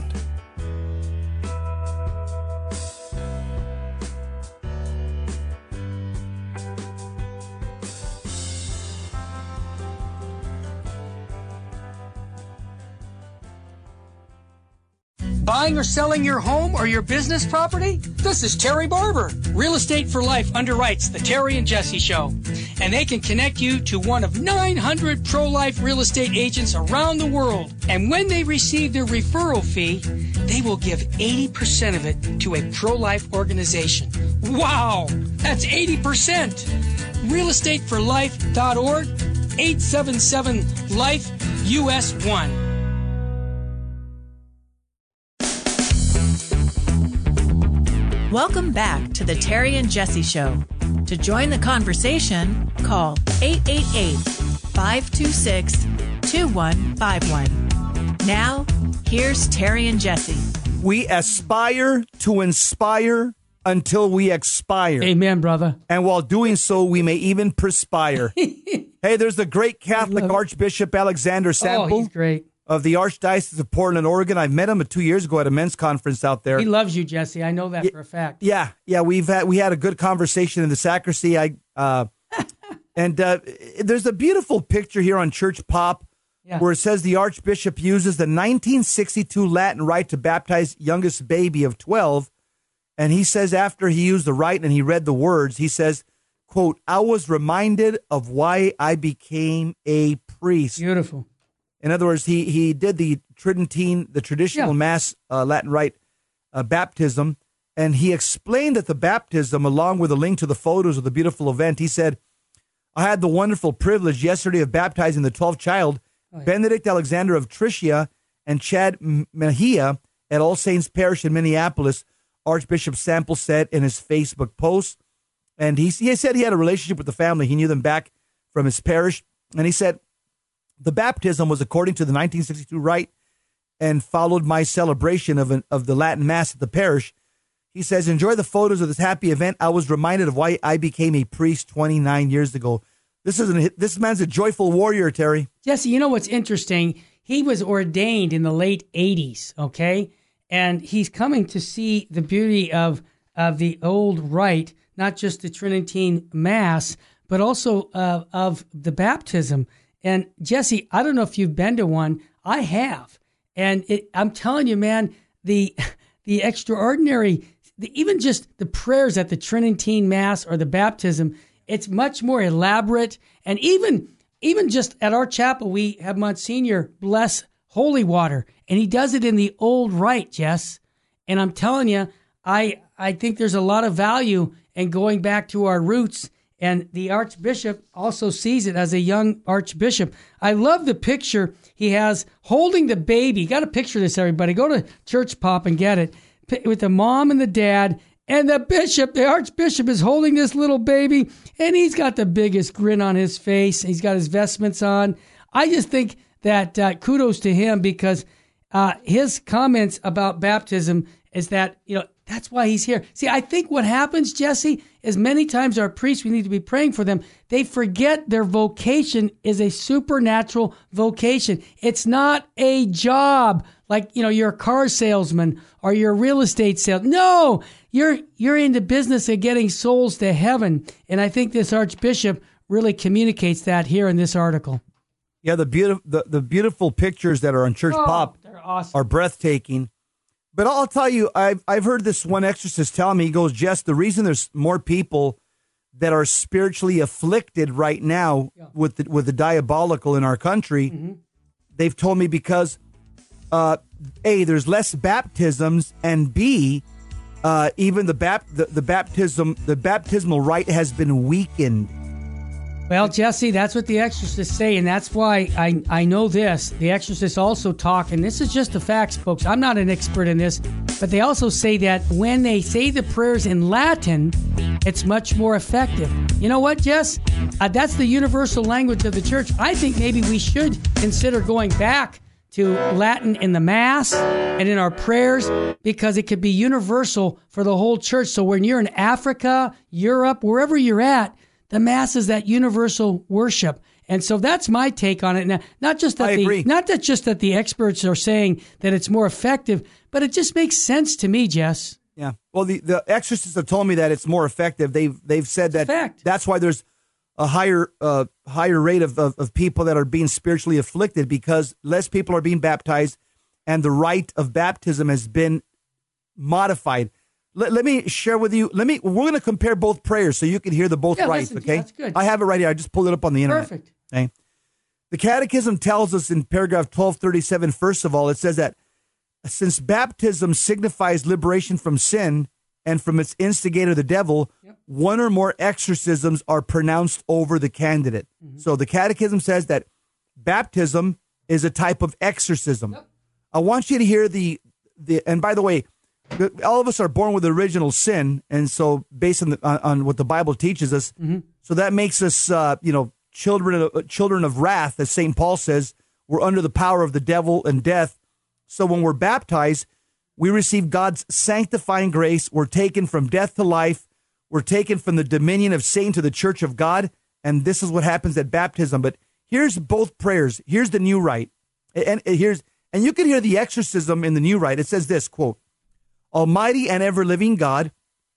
Buying or selling your home or your business property? This is Terry Barber. Real Estate for Life underwrites the Terry and Jesse Show. And they can connect you to one of nine hundred pro-life real estate agents around the world. And when they receive their referral fee, they will give eighty percent of it to a pro-life organization. Wow! That's eighty percent! real estate for life dot org, eight seven seven life U S one. Welcome back to the Terry and Jesse Show. To join the conversation, call eight eight eight, five two six, two one five one. Now, here's Terry and Jesse. We aspire to inspire until we expire. Amen, brother. And while doing so, we may even perspire. Hey, there's the great Catholic Archbishop Alexander Sample. Oh, he's great. Of the Archdiocese of Portland, Oregon. I met him two years ago at a men's conference out there. He loves you, Jesse. I know that yeah, for a fact. Yeah, yeah. We've had we had a good conversation in the sacristy. I uh, and uh, there's a beautiful picture here on Church Pop yeah. where it says the Archbishop uses the nineteen sixty-two Latin rite to baptize youngest baby of twelve, and he says after he used the rite and he read the words, he says, "quote I was reminded of why I became a priest." Beautiful. In other words, he he did the Tridentine, the traditional yeah. Mass uh, Latin rite uh, baptism, and he explained that the baptism, along with a link to the photos of the beautiful event, he said, I had the wonderful privilege yesterday of baptizing the twelfth child, oh, yeah. Benedict Alexander of Tricia and Chad Mejia at All Saints Parish in Minneapolis, Archbishop Sample said in his Facebook post. And he, he said he had a relationship with the family. He knew them back from his parish. And he said, the baptism was according to the nineteen sixty-two rite and followed my celebration of an, of the Latin Mass at the parish. He says, enjoy the photos of this happy event. I was reminded of why I became a priest twenty-nine years ago. This is an, this man's a joyful warrior, Terry. Jesse, you know what's interesting? He was ordained in the late eighties, okay? And he's coming to see the beauty of, of the old rite, not just the Tridentine Mass, but also uh, of the baptism. And Jesse, I don't know if you've been to one. I have. And it, I'm telling you, man, the the extraordinary, the, even just the prayers at the Tridentine Mass or the baptism, it's much more elaborate. And even even just at our chapel, we have Monsignor bless holy water. And he does it in the old rite, Jess. And I'm telling you, I, I think there's a lot of value in going back to our roots. And the Archbishop also sees it as a young Archbishop. I love the picture he has holding the baby. Got to picture this, everybody. Go to Church Pop and get it. With the mom and the dad. And the bishop, the Archbishop, is holding this little baby. And he's got the biggest grin on his face. He's got his vestments on. I just think that uh, kudos to him because uh, his comments about baptism is that, you know, that's why he's here. See, I think what happens, Jesse, is many times our priests, we need to be praying for them. They forget their vocation is a supernatural vocation. It's not a job like, you know, you're a car salesman or you're a real estate salesman. No, you're you're in the business of getting souls to heaven. And I think this Archbishop really communicates that here in this article. Yeah, the beautiful the, the beautiful pictures that are on Church oh, Pop they're awesome. Are breathtaking. But I'll tell you, I've I've heard this one exorcist tell me, he goes, Jess, the reason there's more people that are spiritually afflicted right now yeah. with the, with the diabolical in our country, mm-hmm. they've told me because, uh, A, there's less baptisms, and B, uh, even the, bap- the the baptism the baptismal rite has been weakened. Well, Jesse, that's what the exorcists say, and that's why I, I know this. The exorcists also talk, and this is just the facts, folks. I'm not an expert in this, but they also say that when they say the prayers in Latin, it's much more effective. You know what, Jess? Uh, that's the universal language of the church. I think maybe we should consider going back to Latin in the Mass and in our prayers because it could be universal for the whole church. So when you're in Africa, Europe, wherever you're at, the Mass is that universal worship. And so that's my take on it. Now, not just that I the agree. not that just that the experts are saying that it's more effective, but it just makes sense to me, Jess. Yeah. Well, the, the exorcists have told me that it's more effective. They've they've said that fact. That's why there's a higher uh, higher rate of, of, of people that are being spiritually afflicted because less people are being baptized and the rite of baptism has been modified. Let, let me share with you. Let me. We're going to compare both prayers so you can hear the both Yeah, rites. listen, Okay, that's good. I have it right here. I just pulled it up on the internet. Perfect. Okay. The Catechism tells us in paragraph twelve thirty-seven. First of all, it says that since baptism signifies liberation from sin and from its instigator, the devil, yep. one or more exorcisms are pronounced over the candidate. Mm-hmm. So the Catechism says that baptism is a type of exorcism. Yep. I want you to hear the the. And by the way, all of us are born with original sin, and so based on the, on, on what the Bible teaches us, mm-hmm. so that makes us, uh, you know, children of, children of wrath, as Saint Paul says. We're under the power of the devil and death. So when we're baptized, we receive God's sanctifying grace. We're taken from death to life. We're taken from the dominion of Satan to the church of God, and this is what happens at baptism. But here's both prayers. Here's the new rite, and, and here's and you can hear the exorcism in the new rite. It says this, quote, "Almighty and ever-living God,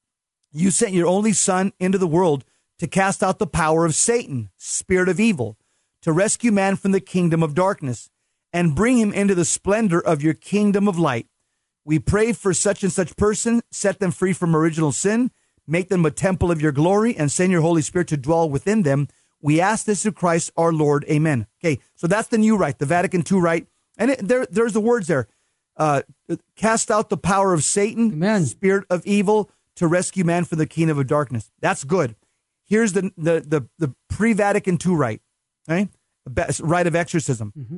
you sent your only Son into the world to cast out the power of Satan, spirit of evil, to rescue man from the kingdom of darkness, and bring him into the splendor of your kingdom of light. We pray for such and such person, set them free from original sin, make them a temple of your glory, and send your Holy Spirit to dwell within them. We ask this through Christ our Lord. Amen." Okay, so that's the new rite, the Vatican two rite. And it, there, there's the words there. Uh, cast out the power of Satan, Amen. Spirit of evil, to rescue man from the kingdom of darkness. That's good. Here's the the the, the pre-Vatican two rite, right? Rite of exorcism. Mm-hmm.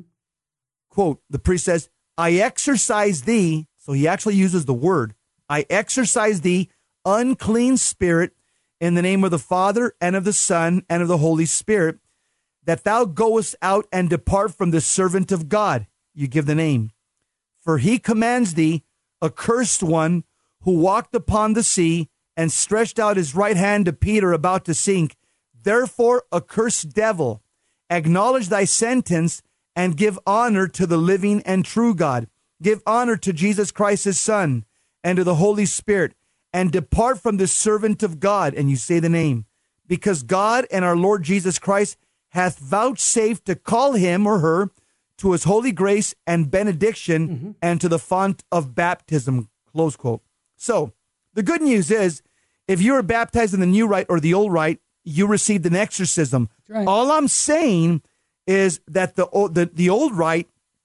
Quote, the priest says, "I exorcise thee," so he actually uses the word, "I exorcise thee, unclean spirit, in the name of the Father and of the Son and of the Holy Spirit, that thou goest out and depart from the servant of God." You give the name. "For he commands thee, accursed one, who walked upon the sea and stretched out his right hand to Peter about to sink. Therefore, accursed devil, acknowledge thy sentence and give honor to the living and true God. Give honor to Jesus Christ, his Son, and to the Holy Spirit, and depart from the servant of God." And you say the name. "Because God and our Lord Jesus Christ hath vouchsafed to call him or her to his holy grace and benediction, mm-hmm. and to the font of baptism." Close quote. So the good news is, if you were baptized in the new rite or the old rite, you received an exorcism. Right. All I'm saying is that the, the the old rite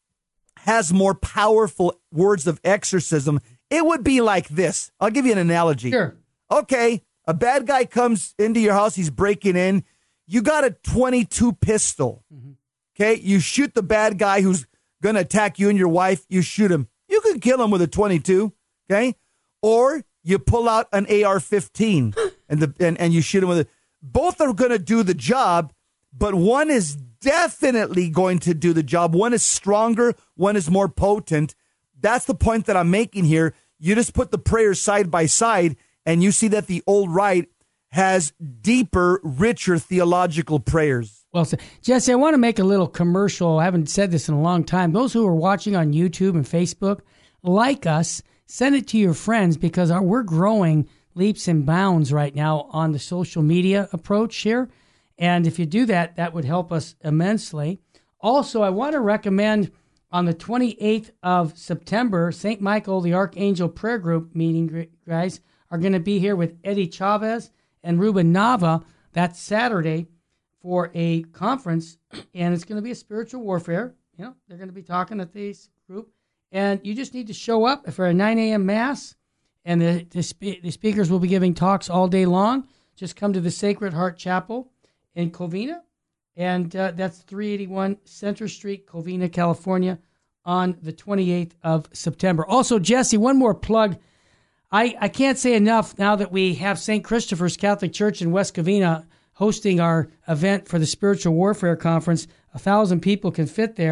has more powerful words of exorcism. It would be like this. I'll give you an analogy. Sure. Okay, a bad guy comes into your house. He's breaking in. You got a twenty-two pistol. Mm-hmm. Okay, you shoot the bad guy who's going to attack you and your wife. You shoot him. You can kill him with a twenty-two. Okay, or you pull out an A R fifteen and the and, and you shoot him with it. Both are going to do the job, but one is definitely going to do the job. One is stronger. One is more potent. That's the point that I'm making here. You just put the prayers side by side, and you see that the old rite has deeper, richer theological prayers. Well, so, Jesse, I want to make a little commercial. I haven't said this in a long time. Those who are watching on YouTube and Facebook, like us, send it to your friends, because our, we're growing leaps and bounds right now on the social media approach here. And if you do that, that would help us immensely. Also, I want to recommend on the twenty-eighth of September, Saint Michael the Archangel Prayer Group meeting, guys, are going to be here with Eddie Chavez and Ruben Nava. That's Saturday for a conference, and it's going to be a spiritual warfare. You know, they're going to be talking at this group, and you just need to show up for a nine a.m. mass, and the, the, spe- the speakers will be giving talks all day long. Just come to the Sacred Heart Chapel in Covina, and uh, that's three eighty-one Center Street, Covina, California, on the twenty-eighth of September. Also, Jesse, one more plug. I, I can't say enough now that we have Saint Christopher's Catholic Church in West Covina hosting our event for the Spiritual Warfare Conference. A thousand people can fit there.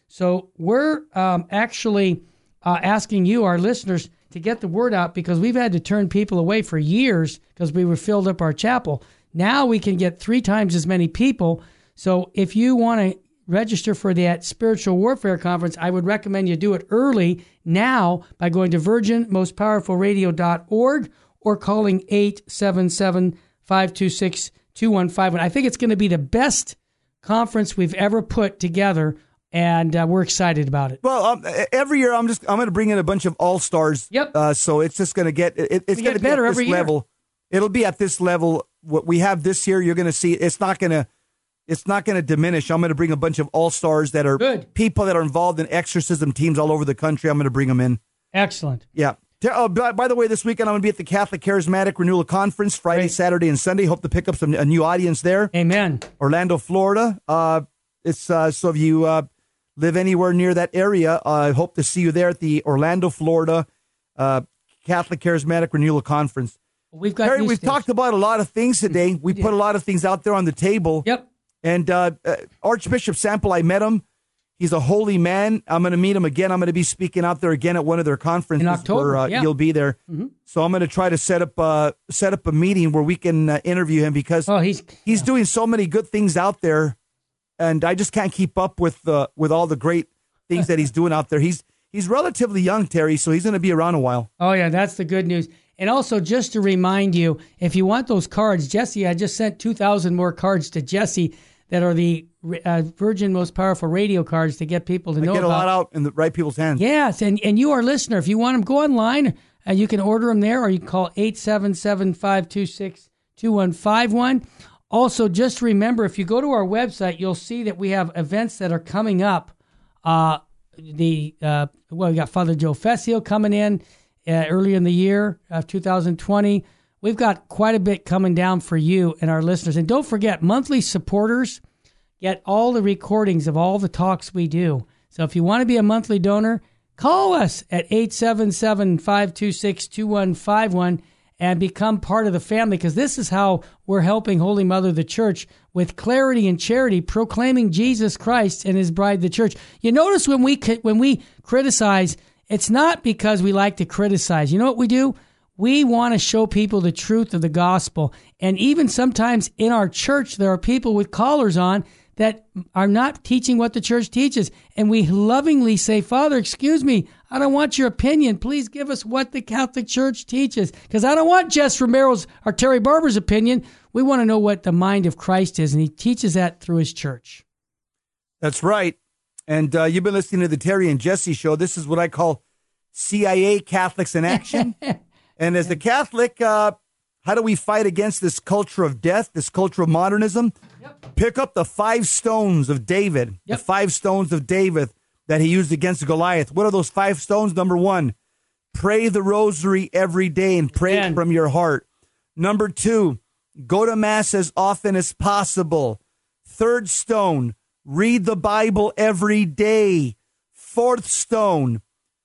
So we're um, actually uh, asking you, our listeners, to get the word out because we've had to turn people away for years because we were filled up our chapel. Now we can get three times as many people. So if you want to register for that spiritual warfare conference, I would recommend you do it early now by going to virgin most powerful radio dot org or calling eight seven seven, five two six, two one five one. I think it's going to be the best conference we've ever put together, and uh, we're excited about it. Well, um, every year I'm just I'm going to bring in a bunch of all stars. Yep. Uh, so it's just going to get it, it's going to be better at this every level. Year. It'll be at this level. What we have this year, you're going to see. It's not going to. It's not going to diminish. I'm going to bring a bunch of all stars that are Good. people that are involved in exorcism teams all over the country. I'm going to bring them in. Excellent. Yeah. Uh, by, by the way, this weekend I'm going to be at the Catholic Charismatic Renewal Conference Friday, Great. Saturday, and Sunday. Hope to pick up some a new audience there. Amen. Orlando, Florida. Uh, it's uh, so if you uh, live anywhere near that area, uh, I hope to see you there at the Orlando, Florida uh, Catholic Charismatic Renewal Conference. We've got. Harry, we've stage. talked about a lot of things today. We, we put a lot of things out there on the table. Yep. And uh, uh, Archbishop Sample, I met him. He's a holy man. I'm going to meet him again. I'm going to be speaking out there again at one of their conferences. In October, where, uh, yeah. He'll be there. Mm-hmm. So I'm going to try to set up uh, set up a meeting where we can uh, interview him because oh, he's he's yeah. doing so many good things out there, and I just can't keep up with uh, with all the great things that he's doing out there. He's he's relatively young, Terry, so he's going to be around a while. Oh yeah, that's the good news. And also, just to remind you, if you want those cards, Jesse, I just sent two thousand more cards to Jesse that are the uh, Virgin Most Powerful Radio cards to get people to I know get a about. lot out in the right people's hands. Yes, and, and you are a listener. If you want them, go online. Uh, you can order them there, or you can call eight seven seven, five two six, two one five one. Also, just remember, if you go to our website, you'll see that we have events that are coming up. Uh, the uh, well, we got Father Joe Fessio coming in uh, early in the year of two thousand twenty. We've got quite a bit coming down for you and our listeners. And don't forget, monthly supporters get all the recordings of all the talks we do. So if you want to be a monthly donor, call us at eight seven seven, five two six, two one five one and become part of the family, because this is how we're helping Holy Mother, the Church, with clarity and charity, proclaiming Jesus Christ and his bride, the Church. You notice when we when we criticize, it's not because we like to criticize. You know what we do? We want to show people the truth of the gospel. And even sometimes in our church, there are people with collars on that are not teaching what the church teaches. And we lovingly say, Father, excuse me, I don't want your opinion. Please give us what the Catholic Church teaches. Because I don't want Jess Romero's or Terry Barber's opinion. We want to know what the mind of Christ is. And he teaches that through his church. That's right. And uh, you've been listening to the Terry and Jesse show. This is what I call C I A Catholics in Action. And as a Catholic, uh, how do we fight against this culture of death, this culture of modernism? Yep. Pick up the five stones of David, yep. the five stones of David that he used against Goliath. What are those five stones? Number one, pray the rosary every day and pray Amen. From your heart. Number two, go to Mass as often as possible. Third stone, read the Bible every day. Fourth stone,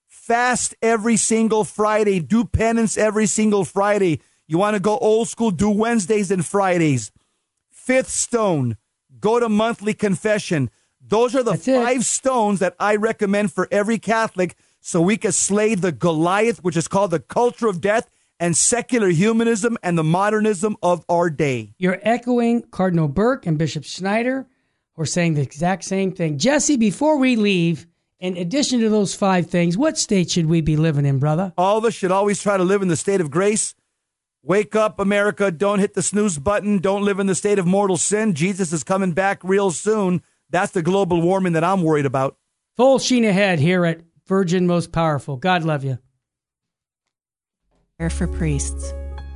fast every single Friday. Do penance every single Friday. You want to go old school? Do Wednesdays and Fridays. Fifth stone, go to monthly confession. Those are the That's five it. stones that I recommend for every Catholic so we can slay the Goliath, which is called the culture of death and secular humanism and the modernism of our day. You're echoing Cardinal Burke and Bishop Schneider. We're saying the exact same thing. Jesse, before we leave, in addition to those five things, what state should we be living in, brother? All of us should always try to live in the state of grace. Wake up, America. Don't hit the snooze button. Don't live in the state of mortal sin. Jesus is coming back real soon. That's the global warming that I'm worried about. Full sheen ahead here at Virgin Most Powerful. God love you. Prayer for priests.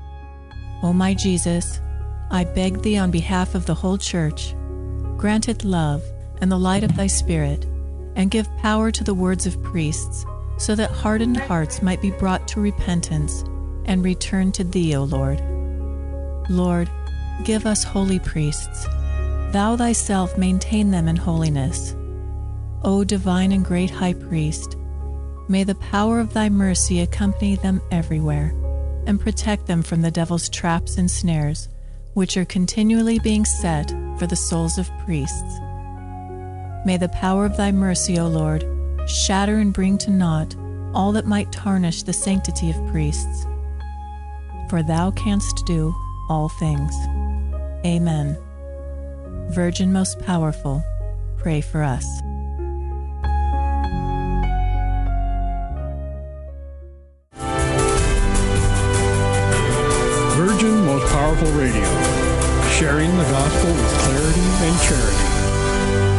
O my Jesus, I beg thee on behalf of the whole Church, grant it love and the light of thy Spirit, and give power to the words of priests, so that hardened hearts might be brought to repentance and return to thee, O Lord. Lord, give us holy priests. Thou thyself maintain them in holiness. O divine and great high priest, may the power of thy mercy accompany them everywhere and protect them from the devil's traps and snares, which are continually being set for the souls of priests. May the power of thy mercy, O Lord, shatter and bring to naught all that might tarnish the sanctity of priests. For thou canst do all things. Amen. Virgin most powerful, pray for us. Virgin Most Powerful Radio, sharing the gospel with clarity and charity.